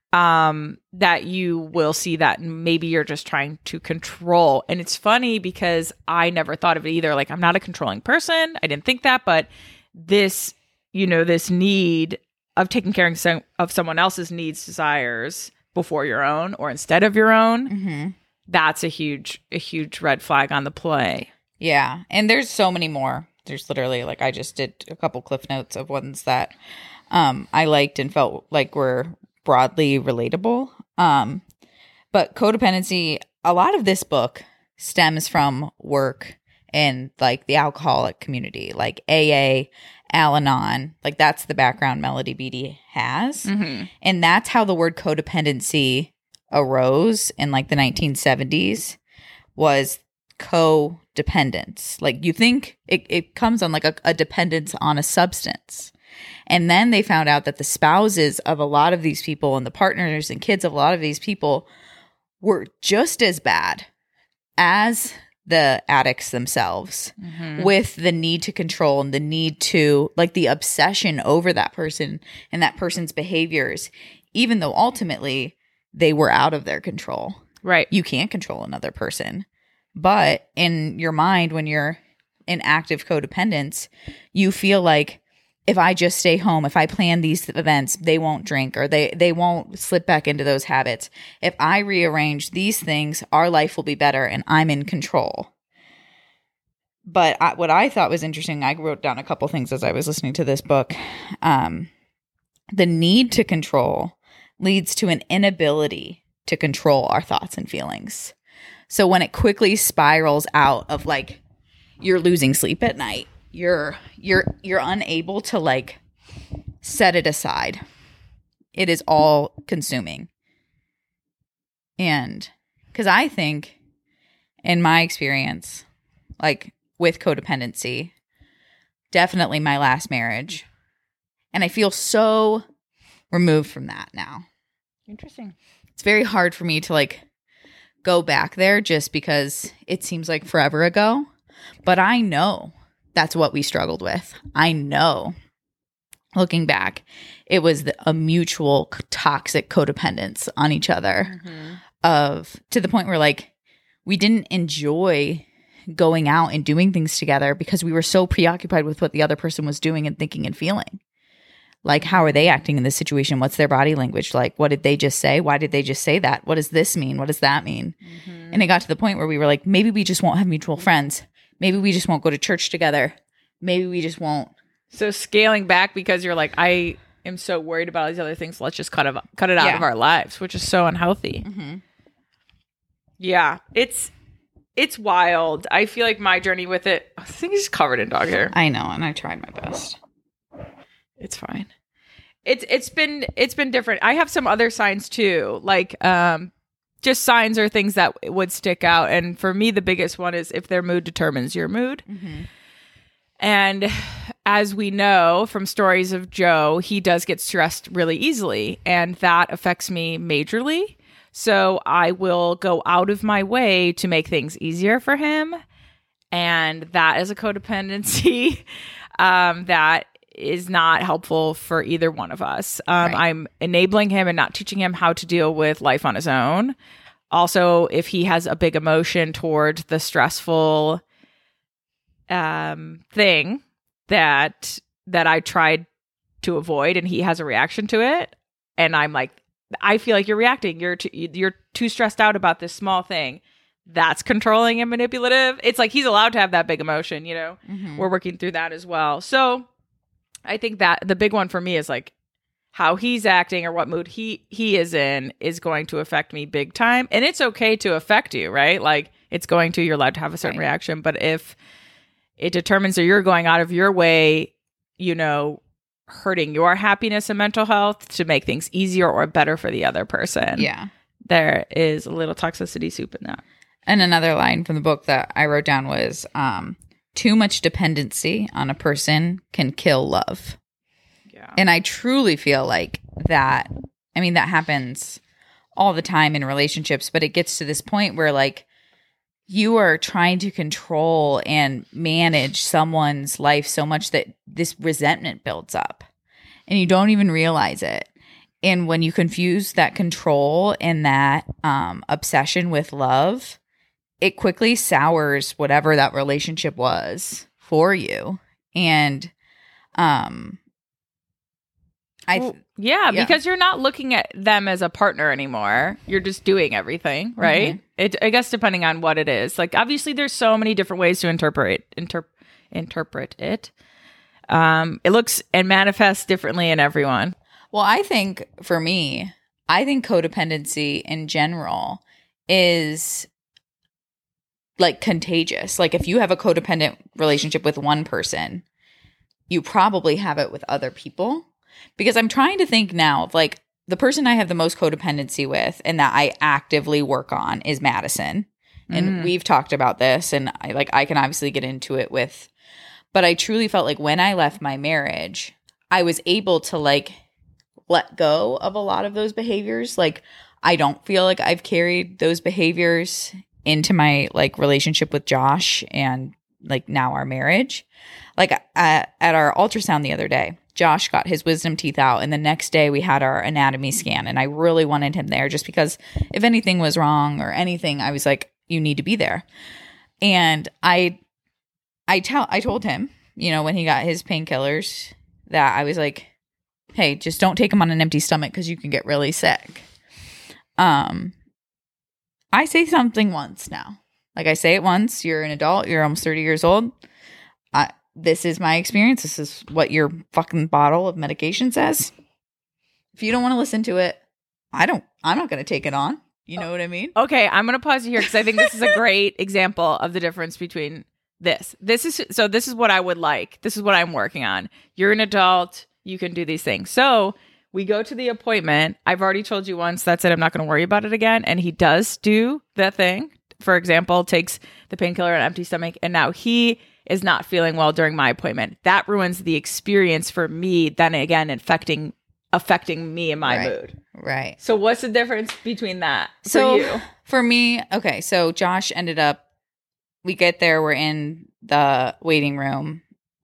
[SPEAKER 2] That you will see that maybe you're just trying to control. And it's funny because I never thought of it either. Like, I'm not a controlling person. I didn't think that, but this, this need of taking care of someone else's needs, desires before your own or instead of your own, that's a huge red flag on the play.
[SPEAKER 1] Yeah. And there's so many more. There's literally like, I just did a couple cliff notes of ones that, I liked and felt like were broadly relatable. But codependency, a lot of this book stems from work in like the alcoholic community, like AA, Al-Anon, like that's the background Melody Beattie has. Mm-hmm. And that's how the word codependency arose in like the 1970s, was codependence. Like you think it comes on like a dependence on a substance. And then they found out that the spouses of a lot of these people and the partners and kids of a lot of these people were just as bad as the addicts themselves, with the need to control and the need to, like, the obsession over that person and that person's behaviors, even though ultimately they were out of their control.
[SPEAKER 2] Right.
[SPEAKER 1] You can't control another person. But in your mind, when you're in active codependence, you feel like, if I just stay home, if I plan these events, they won't drink or they won't slip back into those habits. If I rearrange these things, our life will be better and I'm in control. But what I thought was interesting, I wrote down a couple things as I was listening to this book. The need to control leads to an inability to control our thoughts and feelings. So when it quickly spirals out of like, you're losing sleep at night, you're unable to like set it aside. It is all consuming. And because I think in my experience, like with codependency, definitely my last marriage, and I feel so removed from that now.
[SPEAKER 2] Interesting.
[SPEAKER 1] It's very hard for me to like go back there just because it seems like forever ago, but I know that's what we struggled with. I know looking back, it was a mutual toxic codependence on each other to the point where like we didn't enjoy going out and doing things together because we were so preoccupied with what the other person was doing and thinking and feeling. Like, how are they acting in this situation? What's their body language like? What did they just say? Why did they just say that? What does this mean? What does that mean? And it got to the point where we were like, maybe we just won't have mutual friends. Maybe we just won't go to church together. Maybe we just won't. So
[SPEAKER 2] scaling back because you're like, I am so worried about all these other things. Let's just cut it out of our lives, which is so unhealthy. Yeah, it's wild. I feel like my journey with it, I think it's covered in dog hair.
[SPEAKER 1] I know, and I tried my best.
[SPEAKER 2] It's fine. It's been different. I have some other signs too, like just signs or things that would stick out. And for me, the biggest one is if their mood determines your mood. And as we know from stories of Joe, he does get stressed really easily, and that affects me majorly. So I will go out of my way to make things easier for him. And that is a codependency that is not helpful for either one of us. Right. I'm enabling him and not teaching him how to deal with life on his own. Also, if he has a big emotion toward the stressful thing that I tried to avoid, and he has a reaction to it, and I'm like, I feel like you're reacting. You're too stressed out about this small thing. That's controlling and manipulative. It's like he's allowed to have that big emotion, you know? We're working through that as well. So I think that the big one for me is like how he's acting or what mood he is in is going to affect me big time. And it's okay to affect you, right? Like you're allowed to have a certain reaction. But if it determines that you're going out of your way, you know, hurting your happiness and mental health to make things easier or better for the other person.
[SPEAKER 1] Yeah.
[SPEAKER 2] There is a little toxicity soup in that.
[SPEAKER 1] And another line from the book that I wrote down was, too much dependency on a person can kill love. Yeah. And I truly feel like that. I mean, that happens all the time in relationships, but it gets to this point where like you are trying to control and manage someone's life so much that this resentment builds up and you don't even realize it. And when you confuse that control and that obsession with love, it quickly sours whatever that relationship was for you. And
[SPEAKER 2] because you're not looking at them as a partner anymore. You're just doing everything, right? I guess depending on what it is. Like obviously there's so many different ways to interpret it. It looks and manifests differently in everyone.
[SPEAKER 1] Well, I think for me, codependency in general is like contagious. Like if you have a codependent relationship with one person, you probably have it with other people. Because I'm trying to think now of like the person I have the most codependency with and that I actively work on is Madison. And we've talked about this and I can obviously get into it but I truly felt like when I left my marriage, I was able to like let go of a lot of those behaviors. Like I don't feel like I've carried those behaviors into my like relationship with Josh and like now our marriage. Like at our ultrasound the other day, Josh got his wisdom teeth out and the next day we had our anatomy scan and I really wanted him there just because if anything was wrong or anything, I was like, you need to be there. And I told him, you know, when he got his painkillers that I was like, hey, just don't take them on an empty stomach because you can get really sick. I say something once now. Like I say it once, you're an adult, you're almost 30 years old. This is my experience. This is what your fucking bottle of medication says. If you don't want to listen to it, I'm not going to take it on. You know what I mean?
[SPEAKER 2] Okay, I'm going to pause you here because I think this is a great example of the difference between this. This is what I would like. This is what I'm working on. You're an adult. You can do these things. So we go to the appointment. I've already told you once. That's it. I'm not going to worry about it again. And he does do that thing. For example, takes the painkiller on an empty stomach. And now he is not feeling well during my appointment. That ruins the experience for me. Then again, affecting me and my mood.
[SPEAKER 1] Right.
[SPEAKER 2] So what's the difference between that for you?
[SPEAKER 1] For me, okay. So Josh ended up, we get there, we're in the waiting room.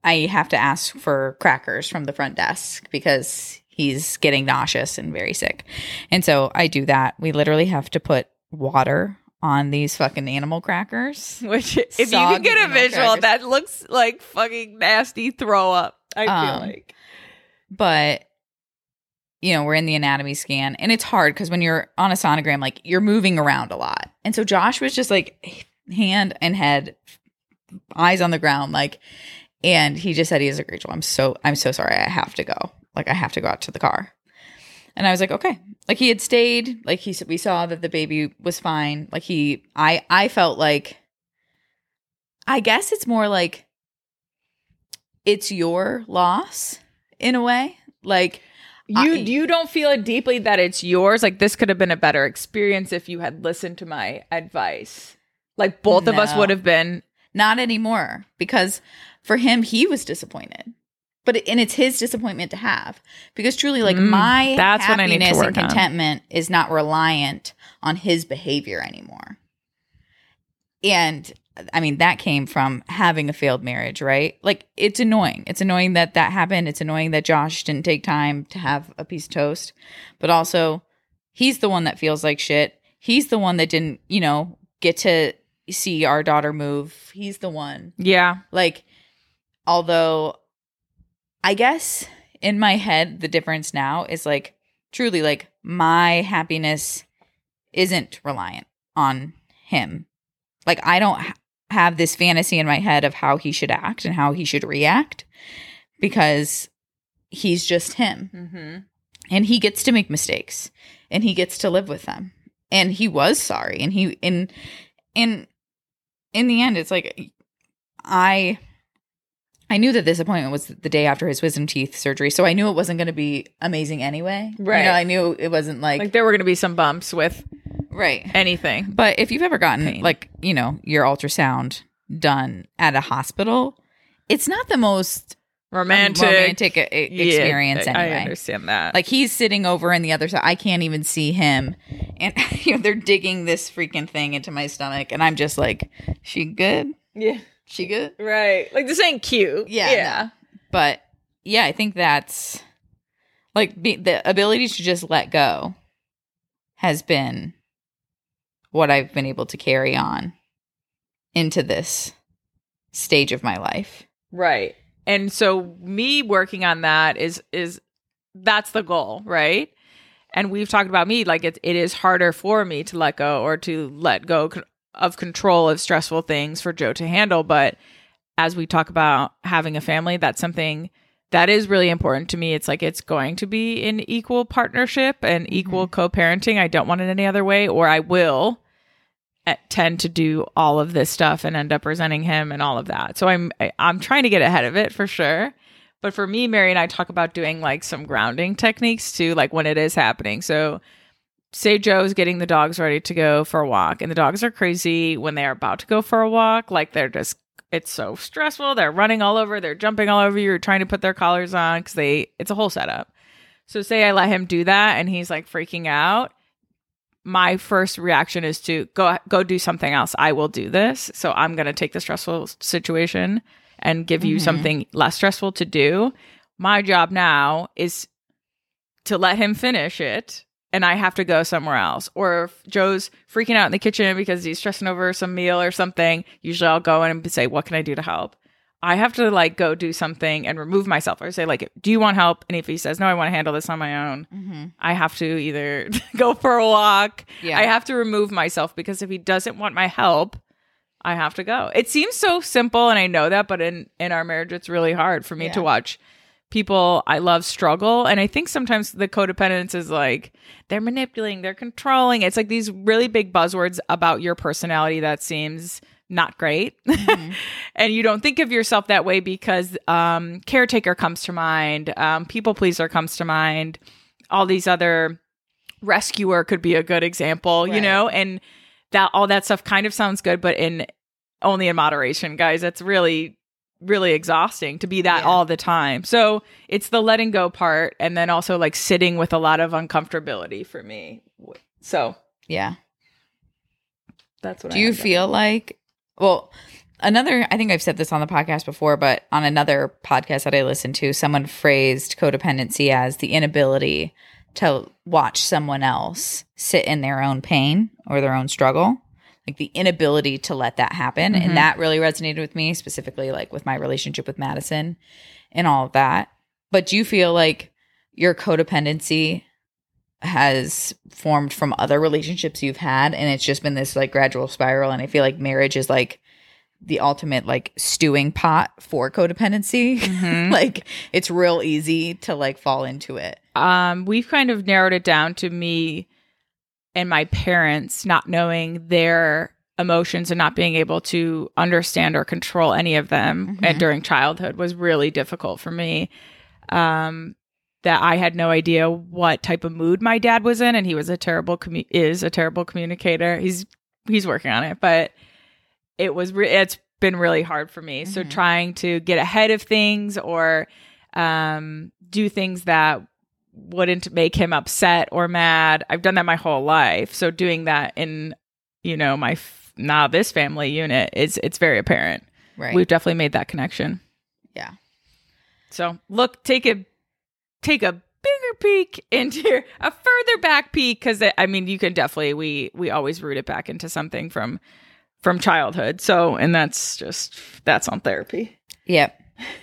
[SPEAKER 1] I have to ask for crackers from the front desk because he's getting nauseous and very sick. And so I do that. We literally have to put water on these fucking animal crackers.
[SPEAKER 2] Which, if you can get a visual, crackers. That looks like fucking nasty throw up, I feel like.
[SPEAKER 1] But, you know, we're in the anatomy scan. And it's hard because when you're on a sonogram, like, you're moving around a lot. And so Josh was just like hand and head, eyes on the ground, like, and he just said, he was like, Rachel, I'm so sorry. I have to go. Like, I have to go out to the car. And I was like, okay. Like, he had stayed. Like, we saw that the baby was fine. Like, I felt like, I guess it's more like it's your loss in a way. Like,
[SPEAKER 2] you don't feel it deeply that it's yours. Like, this could have been a better experience if you had listened to my advice. Like, both of us would have been.
[SPEAKER 1] Not anymore, because for him, he was disappointed. And it's his disappointment to have, because truly, like, my happiness and contentment is not reliant on his behavior anymore. And I mean, that came from having a failed marriage, right? Like, it's annoying. It's annoying that happened. It's annoying that Josh didn't take time to have a piece of toast, but also he's the one that feels like shit. He's the one that didn't, you know, get to see our daughter move. He's the one.
[SPEAKER 2] Yeah.
[SPEAKER 1] Like, although I guess in my head, the difference now is like, truly, like, my happiness isn't reliant on him. Like, I don't have this fantasy in my head of how he should act and how he should react, because he's just him.
[SPEAKER 2] Mm-hmm.
[SPEAKER 1] And he gets to make mistakes and he gets to live with them. And he was sorry. And in the end, it's like, I knew that this appointment was the day after his wisdom teeth surgery, so I knew it wasn't going to be amazing anyway.
[SPEAKER 2] Right.
[SPEAKER 1] You know, I knew it wasn't like
[SPEAKER 2] there were going to be some bumps with anything.
[SPEAKER 1] But if you've ever gotten like, you know, your ultrasound done at a hospital, it's not the most romantic experience anyway.
[SPEAKER 2] I understand that.
[SPEAKER 1] Like, he's sitting over on the other side. I can't even see him. And you know, they're digging this freaking thing into my stomach, and I'm just like, she good?
[SPEAKER 2] Yeah.
[SPEAKER 1] She good?
[SPEAKER 2] Right. Like, this ain't cute.
[SPEAKER 1] Yeah. No. But yeah, I think that's like the ability to just let go has been what I've been able to carry on into this stage of my life.
[SPEAKER 2] Right. And so me working on that is that's the goal, right? And we've talked about me, like, it is harder for me to let go, or to let go of control of stressful things for Joe to handle. But as we talk about having a family, that's something that is really important to me. It's like, it's going to be an equal partnership and equal co-parenting. I don't want it any other way, or I will tend to do all of this stuff and end up resenting him and all of that. So I'm trying to get ahead of it for sure. But for me, Mary and I talk about doing like some grounding techniques too, like when it is happening. So say Joe's getting the dogs ready to go for a walk, and the dogs are crazy when they are about to go for a walk. Like, it's so stressful. They're running all over. They're jumping all over you. You're trying to put their collars on because it's a whole setup. So say I let him do that and he's like freaking out. My first reaction is to go do something else. I will do this. So I'm going to take the stressful situation and give you something less stressful to do. My job now is to let him finish it, and I have to go somewhere else. Or if Joe's freaking out in the kitchen because he's stressing over some meal or something, usually I'll go in and say, what can I do to help? I have to like go do something and remove myself, or say like, do you want help? And if he says, no, I want to handle this on my own, I have to either go for a walk. Yeah. I have to remove myself, because if he doesn't want my help, I have to go. It seems so simple, and I know that, but in our marriage, it's really hard for me to watch people I love struggle. And I think sometimes the codependence is like, they're manipulating, they're controlling. It's like these really big buzzwords about your personality that seems not great. And you don't think of yourself that way because caretaker comes to mind, people pleaser comes to mind, all these other, rescuer could be a good example, you know, and that all that stuff kind of sounds good, but only in moderation, guys. That's really, really exhausting to be that all the time. So it's the letting go part, and then also like sitting with a lot of uncomfortability for me. So
[SPEAKER 1] yeah,
[SPEAKER 2] that's what.
[SPEAKER 1] Do you feel like? Well, I think I've said this on the podcast before, but on another podcast that I listened to, someone phrased codependency as the inability to watch someone else sit in their own pain or their own struggle, like the inability to let that happen. Mm-hmm. And that really resonated with me, specifically like with my relationship with Madison and all of that. But do you feel like your codependency has formed from other relationships you've had, and it's just been this like gradual spiral? And I feel like marriage is like the ultimate like stewing pot for codependency. Mm-hmm. Like it's real easy to like fall into it.
[SPEAKER 2] We've kind of narrowed it down to me and my parents not knowing their emotions and not being able to understand or control any of them. Mm-hmm. And during childhood was really difficult for me. That I had no idea what type of mood my dad was in, and he was a terrible communicator. He's working on it, but it's been really hard for me. Mm-hmm. So trying to get ahead of things or do things that wouldn't make him upset or mad. I've done that my whole life. So doing that in, my now this family unit, it's very apparent.
[SPEAKER 1] Right.
[SPEAKER 2] We've definitely made that connection.
[SPEAKER 1] Yeah.
[SPEAKER 2] So take a bigger peek into a further back peek, because you can definitely we always root it back into something from childhood. So, and that's on therapy.
[SPEAKER 1] Yep.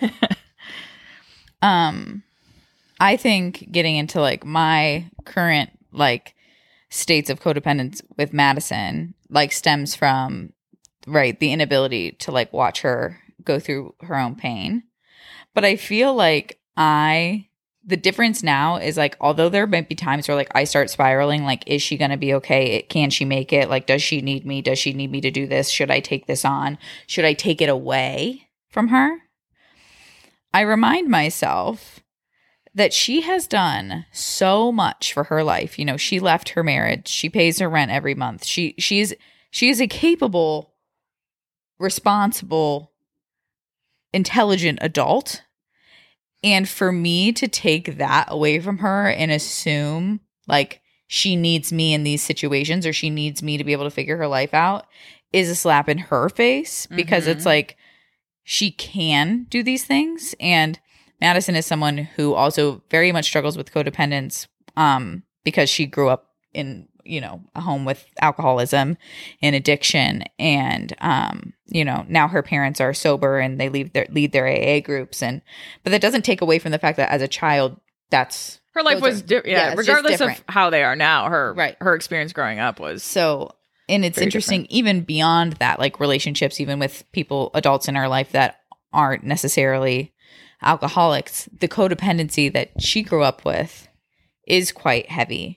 [SPEAKER 1] I think getting into like my current like states of codependence with Madison like stems from the inability to like watch her go through her own pain. But I feel like the difference now is like, although there might be times where like I start spiraling, like, is she going to be okay? Can she make it? Like, does she need me? Does she need me to do this? Should I take this on? Should I take it away from her? I remind myself that she has done so much for her life. She left her marriage. She pays her rent every month. She is a capable, responsible, intelligent adult. And for me to take that away from her and assume like she needs me in these situations or she needs me to be able to figure her life out is a slap in her face, because it's like she can do these things. And Madison is someone who also very much struggles with codependence because she grew up in, a home with alcoholism and addiction. And, now her parents are sober and they lead their AA groups. But that doesn't take away from the fact that as a child, that's
[SPEAKER 2] her life was regardless of how they are now, her experience growing up was
[SPEAKER 1] so. And it's interesting, different. Even beyond that, like relationships, even with adults in our life that aren't necessarily alcoholics, the codependency that she grew up with is quite heavy.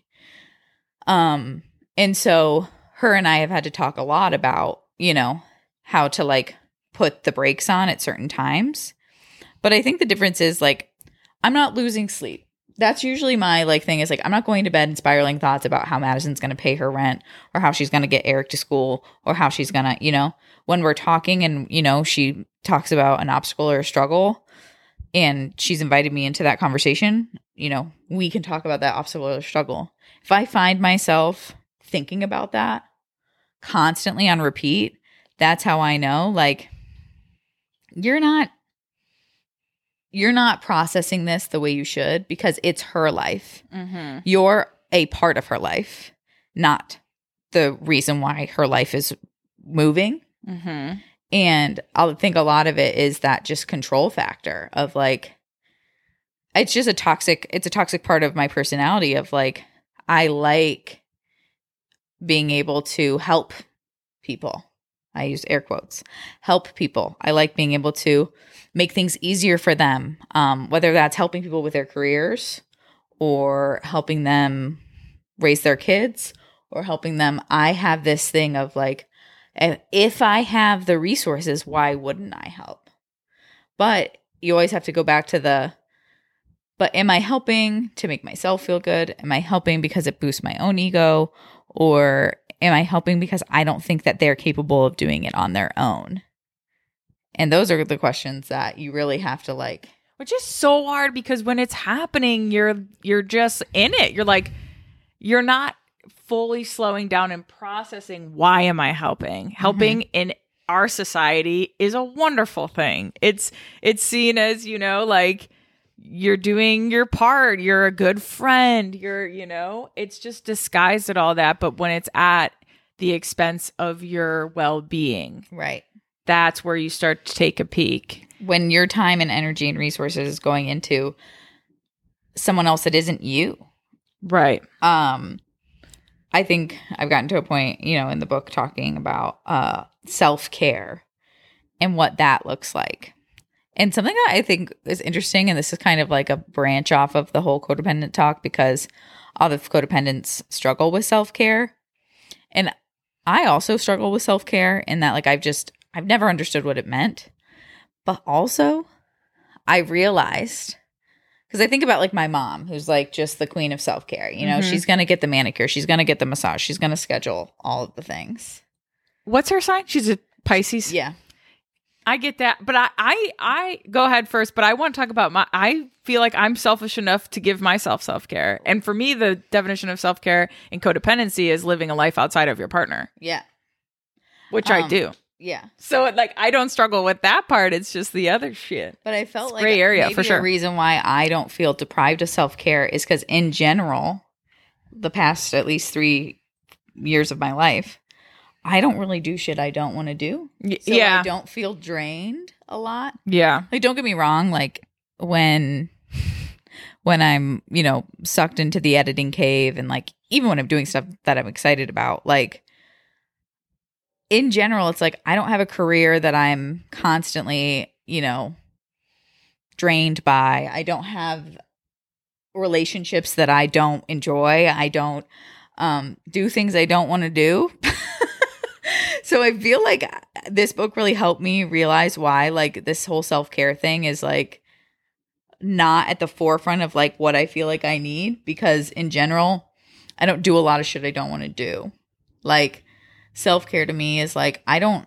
[SPEAKER 1] And so her and I have had to talk a lot about, how to like put the brakes on at certain times. But I think the difference is like, I'm not losing sleep. That's usually my like thing is like, I'm not going to bed and spiraling thoughts about how Madison's going to pay her rent or how she's going to get Eric to school or how she's going to, when we're talking and, she talks about an obstacle or a struggle and she's invited me into that conversation, we can talk about that obstacle or struggle. If I find myself thinking about that constantly on repeat, that's how I know like you're not processing this the way you should, because it's her life. Mm-hmm. You're a part of her life, not the reason why her life is moving. Mm-hmm. And I think a lot of it is that just control factor of like, it's a toxic part of my personality of like, I like being able to help people. I use air quotes, help people. I like being able to make things easier for them, whether that's helping people with their careers or helping them raise their kids or helping them. I have this thing of like, if I have the resources, why wouldn't I help? But you always have to go back to but am I helping to make myself feel good? Am I helping because it boosts my own ego? Or am I helping because I don't think that they're capable of doing it on their own? And those are the questions that you really have to like.
[SPEAKER 2] Which is so hard because when it's happening, you're just in it. You're like, you're not fully slowing down and processing, why am I helping? Helping in our society is a wonderful thing. It's seen as, you know, like you're doing your part, you're a good friend, you're, you know, it's just disguised at all that. But when it's at the expense of your well-being,
[SPEAKER 1] right,
[SPEAKER 2] that's where you start to take a peek.
[SPEAKER 1] When your time and energy and resources is going into someone else that isn't you.
[SPEAKER 2] Right.
[SPEAKER 1] I think I've gotten to a point, you know, in the book talking about self-care and what that looks like. And something that I think is interesting, and this is kind of like a branch off of the whole codependent talk, because all the codependents struggle with self-care. And I also struggle with self-care in that, like, I've never understood what it meant. But also, I realized, because I think about like my mom, who's like just the queen of self-care. You know, she's going to get the manicure. She's going to get the massage. She's going to schedule all of the things.
[SPEAKER 2] What's her sign? She's a Pisces.
[SPEAKER 1] Yeah.
[SPEAKER 2] I get that. But I go ahead first, but I want to talk about I feel like I'm selfish enough to give myself self-care. And for me, the definition of self-care in codependency is living a life outside of your partner.
[SPEAKER 1] Yeah.
[SPEAKER 2] Which I do.
[SPEAKER 1] Yeah.
[SPEAKER 2] So like I don't struggle with that part. It's just the other shit.
[SPEAKER 1] But I felt like
[SPEAKER 2] gray area
[SPEAKER 1] maybe
[SPEAKER 2] for sure.
[SPEAKER 1] The reason why I don't feel deprived of self-care is because in general, the past at least 3 years of my life, I don't really do shit I don't want to do. So I don't feel drained a lot.
[SPEAKER 2] Yeah.
[SPEAKER 1] Like, don't get me wrong. Like when I'm, you know, sucked into the editing cave, and like even when I'm doing stuff that I'm excited about, like in general, it's like I don't have a career that I'm constantly, you know, drained by. I don't have relationships that I don't enjoy. I don't do things I don't want to do. So I feel like this book really helped me realize why like this whole self-care thing is like not at the forefront of like what I feel like I need, because in general, I don't do a lot of shit I don't want to do. Like self-care to me is like, I've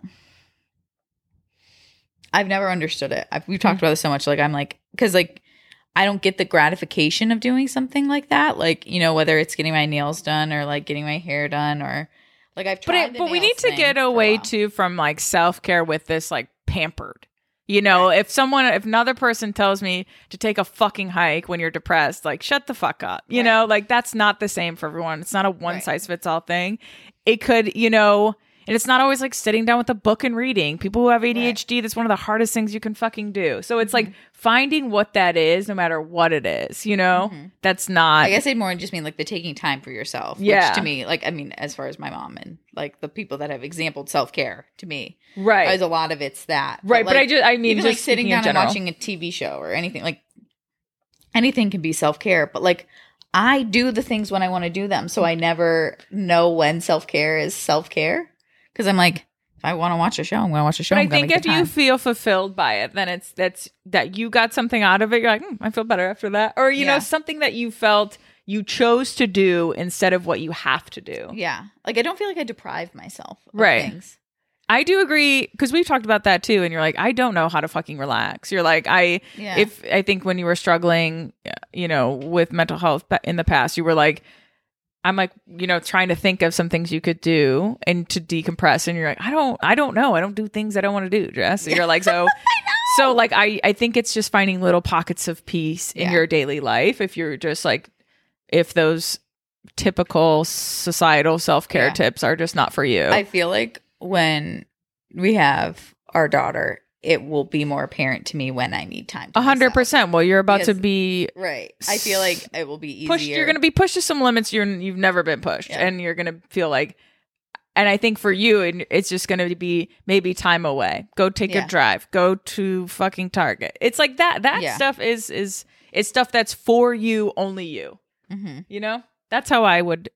[SPEAKER 1] never understood it. We've talked about this so much. Like I'm like, because like I don't get the gratification of doing something like that. Like, you know, whether it's getting my nails done or like getting my hair done, or like I've tried.
[SPEAKER 2] But we need to get away too from like self-care with this like pampered. You know, right. If another person tells me to take a fucking hike when you're depressed, like shut the fuck up. You know, like that's not the same for everyone. It's not a one size fits all thing. It could, you know, and it's not always like sitting down with a book and reading. People who have ADHD, that's one of the hardest things you can fucking do. So it's like finding what that is, no matter what it is, you know, that's not.
[SPEAKER 1] I guess I'd more just mean like the taking time for yourself. Yeah. Which to me, like, I mean, as far as my mom and like the people that have exampled self-care to me.
[SPEAKER 2] Right.
[SPEAKER 1] There's a lot of it's that.
[SPEAKER 2] Right. But
[SPEAKER 1] like,
[SPEAKER 2] I mean,
[SPEAKER 1] even
[SPEAKER 2] just
[SPEAKER 1] like sitting down and watching a TV show or anything, like anything can be self-care. But like I do the things when I want to do them. So I never know when self-care is self-care. Because I'm like, if I want to watch a show, I'm going to watch a show.
[SPEAKER 2] But I think if you feel fulfilled by it, then it's that you got something out of it. You're like, I feel better after that. Or, you know, something that you felt you chose to do instead of what you have to do.
[SPEAKER 1] Yeah. Like, I don't feel like I deprive myself of things.
[SPEAKER 2] I do agree, because we've talked about that too. And you're like, I don't know how to fucking relax. You're like, I think when you were struggling, you know, with mental health in the past, you were like, I'm like, you know, trying to think of some things you could do and to decompress. And you're like, I don't know. I don't do things I don't want to do, Jess. So you're like, so like, I think it's just finding little pockets of peace in your daily life. If you're just like, if those typical societal self-care tips are just not for you.
[SPEAKER 1] I feel like when we have our daughter, it will be more apparent to me when I need time.
[SPEAKER 2] 100%. Well, you're about to be
[SPEAKER 1] right. I feel like it will be easier.
[SPEAKER 2] Pushed, you're going to be pushed to some limits you've never been pushed, and you're going to feel like. And I think for you, it's just going to be maybe time away. Go take a drive. Go to fucking Target. It's like that. That stuff is stuff that's for you, only you. Mm-hmm. You know, that's how I would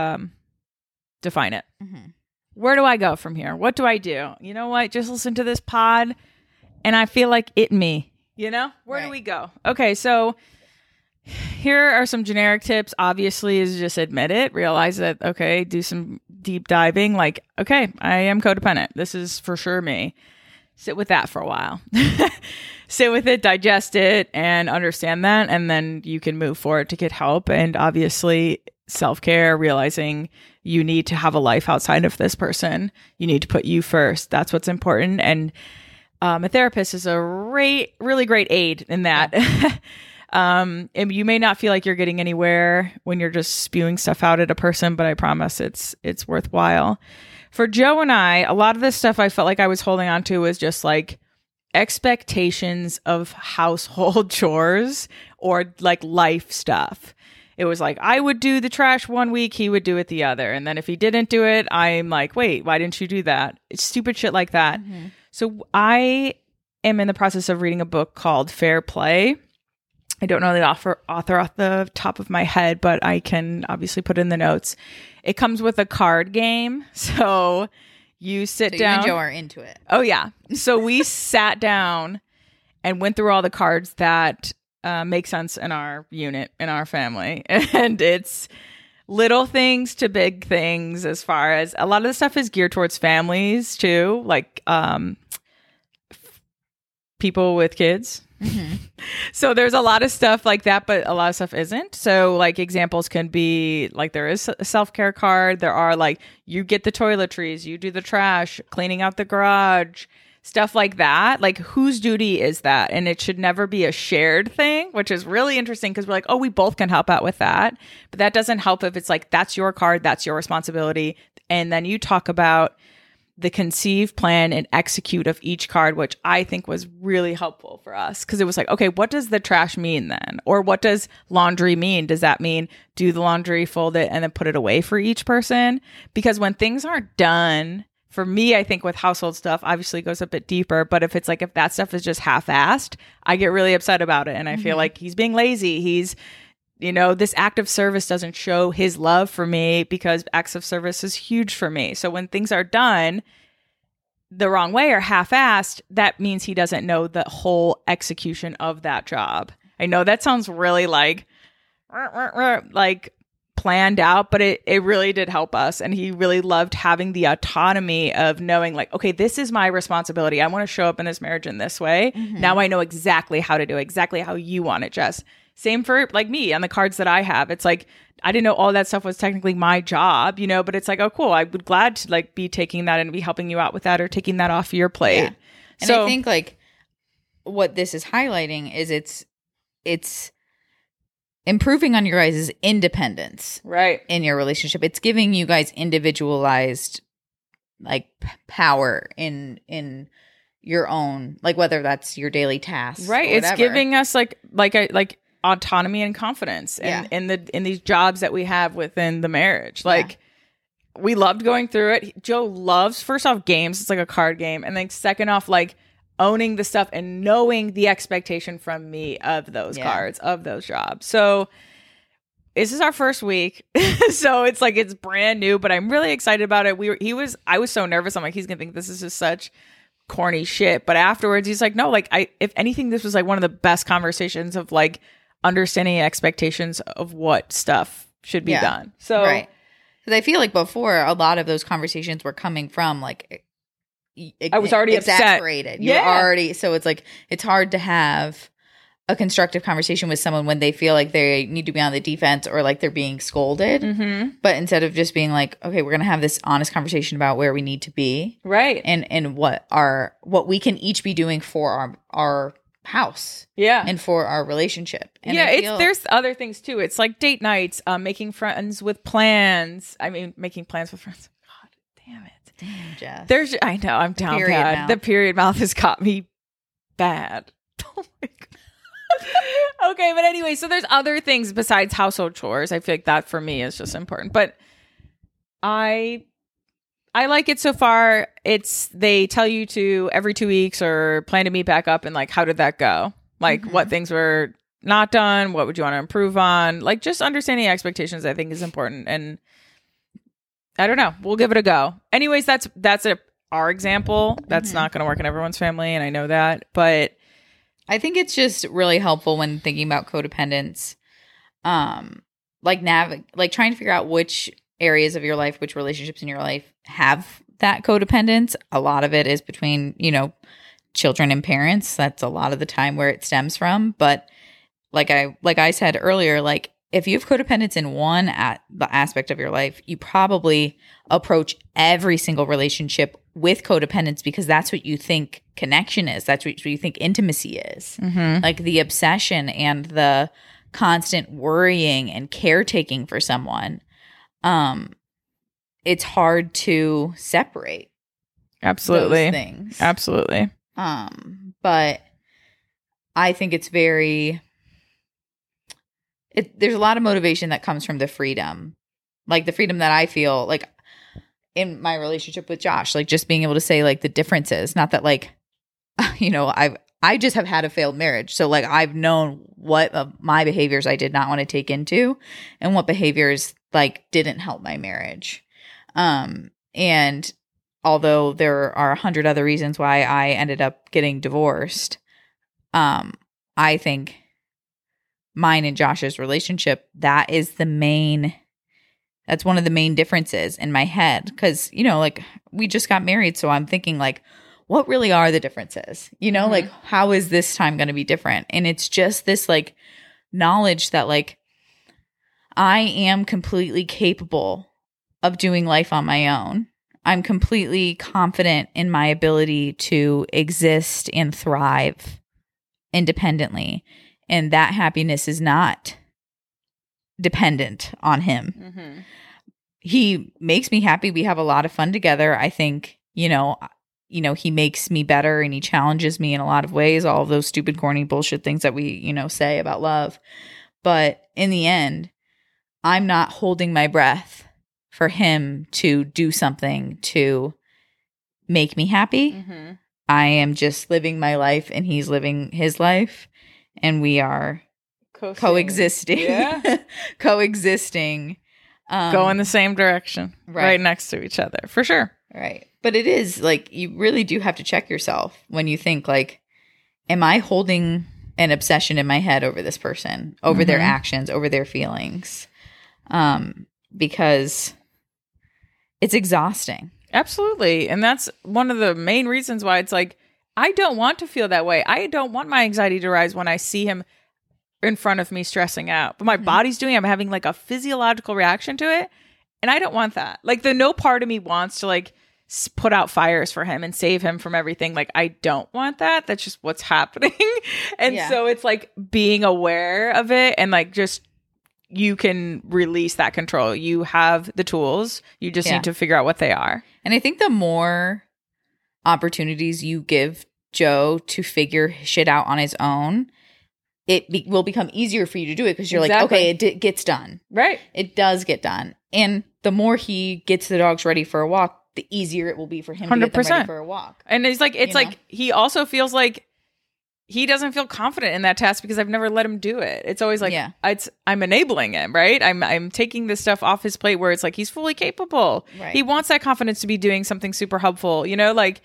[SPEAKER 2] define it. Mm-hmm. Where do I go from here? What do I do? You know what? Just listen to this pod. And I feel like me, you know? Where do we go? Okay, so here are some generic tips. Obviously, is just admit it. Realize that, okay, do some deep diving. Like, okay, I am codependent. This is for sure me. Sit with that for a while. Sit with it, digest it, and understand that. And then you can move forward to get help. And obviously, self-care, realizing you need to have a life outside of this person. You need to put you first. That's what's important. And a therapist is a really great aid in that. And you may not feel like you're getting anywhere when you're just spewing stuff out at a person, but I promise it's worthwhile. For Joe and I, a lot of this stuff I felt like I was holding on to was just like expectations of household chores or like life stuff. It was like, I would do the trash one week, he would do it the other. And then if he didn't do it, I'm like, wait, why didn't you do that? It's stupid shit like that. Mm-hmm. So I am in the process of reading a book called Fair Play. I don't know the author off the top of my head, but I can obviously put it in the notes. It comes with a card game. So you sit down. You and
[SPEAKER 1] Joe are into it.
[SPEAKER 2] Oh, yeah. So we sat down and went through all the cards that make sense in our unit, in our family. And it's little things to big things, as far as a lot of the stuff is geared towards families too, like people with kids. Mm-hmm. So there's a lot of stuff like that, but a lot of stuff isn't. So like examples can be like, there is a self-care card. There are like, you get the toiletries, you do the trash, cleaning out the garage, stuff like that. Like, whose duty is that? And it should never be a shared thing, which is really interesting because we're like, oh, we both can help out with that. But that doesn't help if it's like, that's your card, that's your responsibility. And then you talk about the conceive, plan, and execute of each card, which I think was really helpful for us because it was like, okay, what does the trash mean then? Or what does laundry mean? Does that mean do the laundry, fold it, and then put it away for each person? Because when things aren't done, for me, I think with household stuff, obviously it goes a bit deeper, but if it's like, if that stuff is just half-assed, I get really upset about it. And I feel like he's being lazy. He's, you know, this act of service doesn't show his love for me because acts of service is huge for me. So when things are done the wrong way or half-assed, that means he doesn't know the whole execution of that job. I know that sounds really like planned out, but it really did help us. And he really loved having the autonomy of knowing like, okay, this is my responsibility. I want to show up in this marriage in this way. Mm-hmm. Now I know exactly how to do it, exactly how you want it, Jess. Same for like me on the cards that I have. It's like, I didn't know all that stuff was technically my job, you know, but it's like, oh, cool. I would glad to like be taking that and be helping you out with that or taking that off your plate. Yeah.
[SPEAKER 1] And so, I think like what this is highlighting is it's improving on your guys' independence,
[SPEAKER 2] right,
[SPEAKER 1] in your relationship. It's giving you guys individualized like power in your own, like whether that's your daily tasks,
[SPEAKER 2] right? It's giving us like autonomy and confidence in these jobs that we have within the marriage. Like we loved going through it. Joe loves, first off, games. It's like a card game, and then second off, like owning the stuff and knowing the expectation from me of those cards, of those jobs. So this is our first week. So it's like, it's brand new, but I'm really excited about it. I was so nervous. I'm like, he's going to think this is just such corny shit. But afterwards he's like, no, like if anything, this was like one of the best conversations of like understanding expectations of what stuff should be done. So,
[SPEAKER 1] right. Because I feel like before a lot of those conversations were coming from like,
[SPEAKER 2] I was already
[SPEAKER 1] exasperated.
[SPEAKER 2] Upset.
[SPEAKER 1] You're already, so it's like, it's hard to have a constructive conversation with someone when they feel like they need to be on the defense or like they're being scolded. Mm-hmm. But instead of just being like, okay, we're going to have this honest conversation about where we need to be.
[SPEAKER 2] Right.
[SPEAKER 1] And what we can each be doing for our house.
[SPEAKER 2] Yeah.
[SPEAKER 1] And for our relationship. And
[SPEAKER 2] there's other things too. It's like date nights, making friends with plans. I mean, making plans with friends. God damn it.
[SPEAKER 1] Damn, Jess.
[SPEAKER 2] I know, I'm down bad. The period mouth has got me bad. Oh my God. Okay, but anyway, so there's other things besides household chores. I feel like that for me is just important. But I like it so far. They tell you to every 2 weeks or plan to meet back up and like, how did that go? Like what things were not done? What would you want to improve on? Like just understanding expectations, I think is important. And I don't know. We'll give it a go. Anyways, that's our example. That's not going to work in everyone's family, and I know that. But
[SPEAKER 1] I think it's just really helpful when thinking about codependence, like trying to figure out which areas of your life, which relationships in your life have that codependence. A lot of it is between, you know, children and parents. That's a lot of the time where it stems from. But like I said earlier, like if you have codependence in one aspect of your life, you probably approach every single relationship with codependence because that's what you think connection is. That's what you think intimacy is.
[SPEAKER 2] Mm-hmm.
[SPEAKER 1] Like the obsession and the constant worrying and caretaking for someone. It's hard to separate.
[SPEAKER 2] Absolutely.
[SPEAKER 1] Those things.
[SPEAKER 2] Absolutely.
[SPEAKER 1] But I think it's very... there's a lot of motivation that comes from the freedom. Like the freedom that I feel like in my relationship with Josh, like just being able to say like the differences. Not that like, you know, I just have had a failed marriage. So like I've known what of my behaviors I did not want to take into and what behaviors like didn't help my marriage. And although there are 100 other reasons why I ended up getting divorced, I think mine and Josh's relationship, that's one of the main differences in my head. Because, you know, like we just got married. So I'm thinking like, what really are the differences? You know, like how is this time going to be different? And it's just this like knowledge that like I am completely capable of doing life on my own. I'm completely confident in my ability to exist and thrive independently. And that happiness is not dependent on him. Mm-hmm. He makes me happy. We have a lot of fun together. I think, you know, he makes me better and he challenges me in a lot of ways. All of those stupid, corny bullshit things that we, you know, say about love. But in the end, I'm not holding my breath for him to do something to make me happy. Mm-hmm. I am just living my life and he's living his life. And we are coexisting. Yeah. Coexisting.
[SPEAKER 2] Go in the same direction. Right next to each other. For sure.
[SPEAKER 1] Right. But it is like you really do have to check yourself when you think like, am I holding an obsession in my head over this person, over their actions, over their feelings? Because it's exhausting.
[SPEAKER 2] Absolutely. And that's one of the main reasons why it's like, I don't want to feel that way. I don't want my anxiety to rise when I see him in front of me stressing out. But my body's doing it. I'm having like a physiological reaction to it. And I don't want that. Like no part of me wants to like put out fires for him and save him from everything. Like I don't want that. That's just what's happening. And so it's like being aware of it and like just you can release that control. You have the tools. You just need to figure out what they are.
[SPEAKER 1] And I think the more opportunities you give Joe to figure shit out on his own, it will become easier for you to do it because you're like, okay, it gets done.
[SPEAKER 2] Right.
[SPEAKER 1] It does get done. And the more he gets the dogs ready for a walk, the easier it will be for him 100%. To get them ready for a walk.
[SPEAKER 2] And it's like, he also feels like he doesn't feel confident in that task because I've never let him do it. It's always like, I'm enabling him, right? I'm taking this stuff off his plate where it's like, he's fully capable. Right. He wants that confidence to be doing something super helpful, you know, like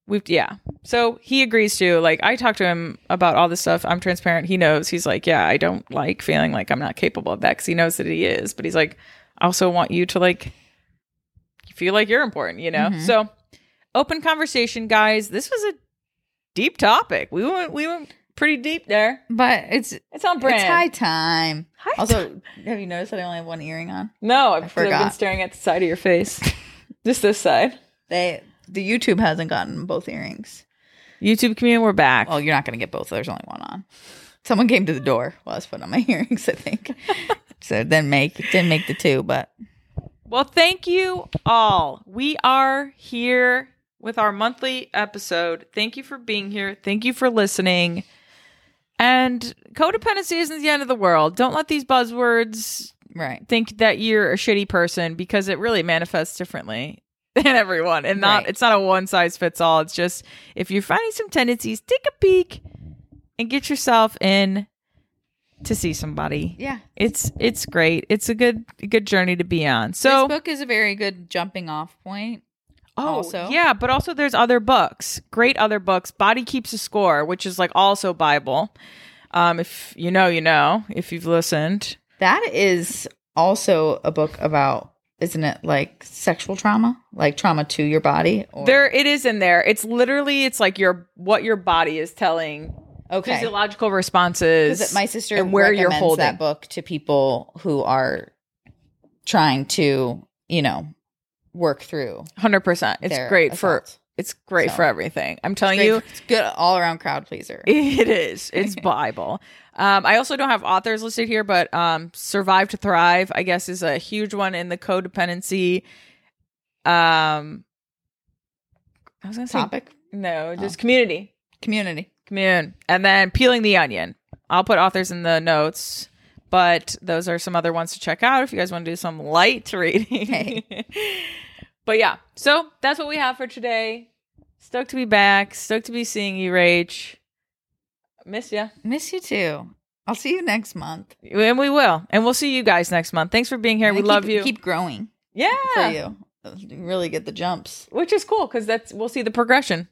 [SPEAKER 2] So he agrees to, like, I talk to him about all this stuff. I'm transparent. He knows. He's like, yeah, I don't like feeling like I'm not capable of that because he knows that he is. But he's like, I also want you to like feel like you're important, you know? Mm-hmm. So open conversation, guys. This was a deep topic. We went pretty deep there.
[SPEAKER 1] But it's on brand.
[SPEAKER 2] It's high time.
[SPEAKER 1] Also, have you noticed that I only have one earring on?
[SPEAKER 2] No, I've been staring at the side of your face. Just this side.
[SPEAKER 1] The YouTube hasn't gotten both earrings.
[SPEAKER 2] YouTube community, we're back.
[SPEAKER 1] Well, you're not going to get both. There's only one on. Someone came to the door while I was putting on my earrings, I think. So didn't make the two, but.
[SPEAKER 2] Well, thank you all. We are here with our monthly episode. Thank you for being here. Thank you for listening. And codependency isn't the end of the world. Don't let these buzzwords think that you're a shitty person because it really manifests differently than everyone. And it's not a one size fits all. It's just if you're finding some tendencies, take a peek and get yourself in to see somebody.
[SPEAKER 1] Yeah.
[SPEAKER 2] It's great. It's a good journey to be on. So
[SPEAKER 1] this book is a very good jumping off point. Also.
[SPEAKER 2] Yeah, but also there's other books. Great other books. Body Keeps a Score, which is like also Bible. If you know, if you've listened.
[SPEAKER 1] That is also a book about, isn't it, like sexual trauma? Like trauma to your body?
[SPEAKER 2] It is in there. It's literally, it's like what your body is telling
[SPEAKER 1] Okay.
[SPEAKER 2] physiological responses.
[SPEAKER 1] Because my sister
[SPEAKER 2] and where you're
[SPEAKER 1] recommends
[SPEAKER 2] holding
[SPEAKER 1] that book to people who are trying to, work through.
[SPEAKER 2] 100%. It's
[SPEAKER 1] their
[SPEAKER 2] great
[SPEAKER 1] assaults.
[SPEAKER 2] It's great
[SPEAKER 1] So,
[SPEAKER 2] for everything. I'm telling
[SPEAKER 1] Great.
[SPEAKER 2] you,
[SPEAKER 1] It's good all around crowd pleaser.
[SPEAKER 2] it is. It's Bible. I also don't have authors listed here, but Survive to Thrive, I guess, is a huge one in the codependency. I was going to say
[SPEAKER 1] Topic?
[SPEAKER 2] no, just community.
[SPEAKER 1] Community.
[SPEAKER 2] And then Peeling the Onion. I'll put authors in the notes, but those are some other ones to check out if you guys want to do some light reading.
[SPEAKER 1] Hey.
[SPEAKER 2] But yeah, so that's what we have for today. Stoked to be back. Stoked to be seeing you, Rach. Miss ya.
[SPEAKER 1] Miss you too. I'll see you next month.
[SPEAKER 2] And we will. And we'll see you guys next month. Thanks for being here.
[SPEAKER 1] And
[SPEAKER 2] We love you.
[SPEAKER 1] Keep growing
[SPEAKER 2] Yeah.
[SPEAKER 1] for you. You really get the jumps.
[SPEAKER 2] Which is cool because we'll see the progression.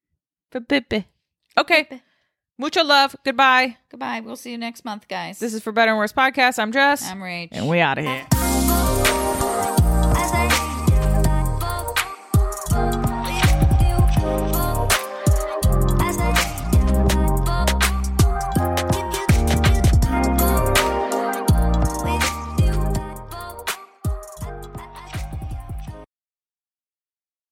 [SPEAKER 2] Okay. Mucho love. Goodbye.
[SPEAKER 1] Goodbye. We'll see you next month, guys.
[SPEAKER 2] This is For Better and Worse Podcast. I'm Jess.
[SPEAKER 1] I'm Rach.
[SPEAKER 2] And we out of here.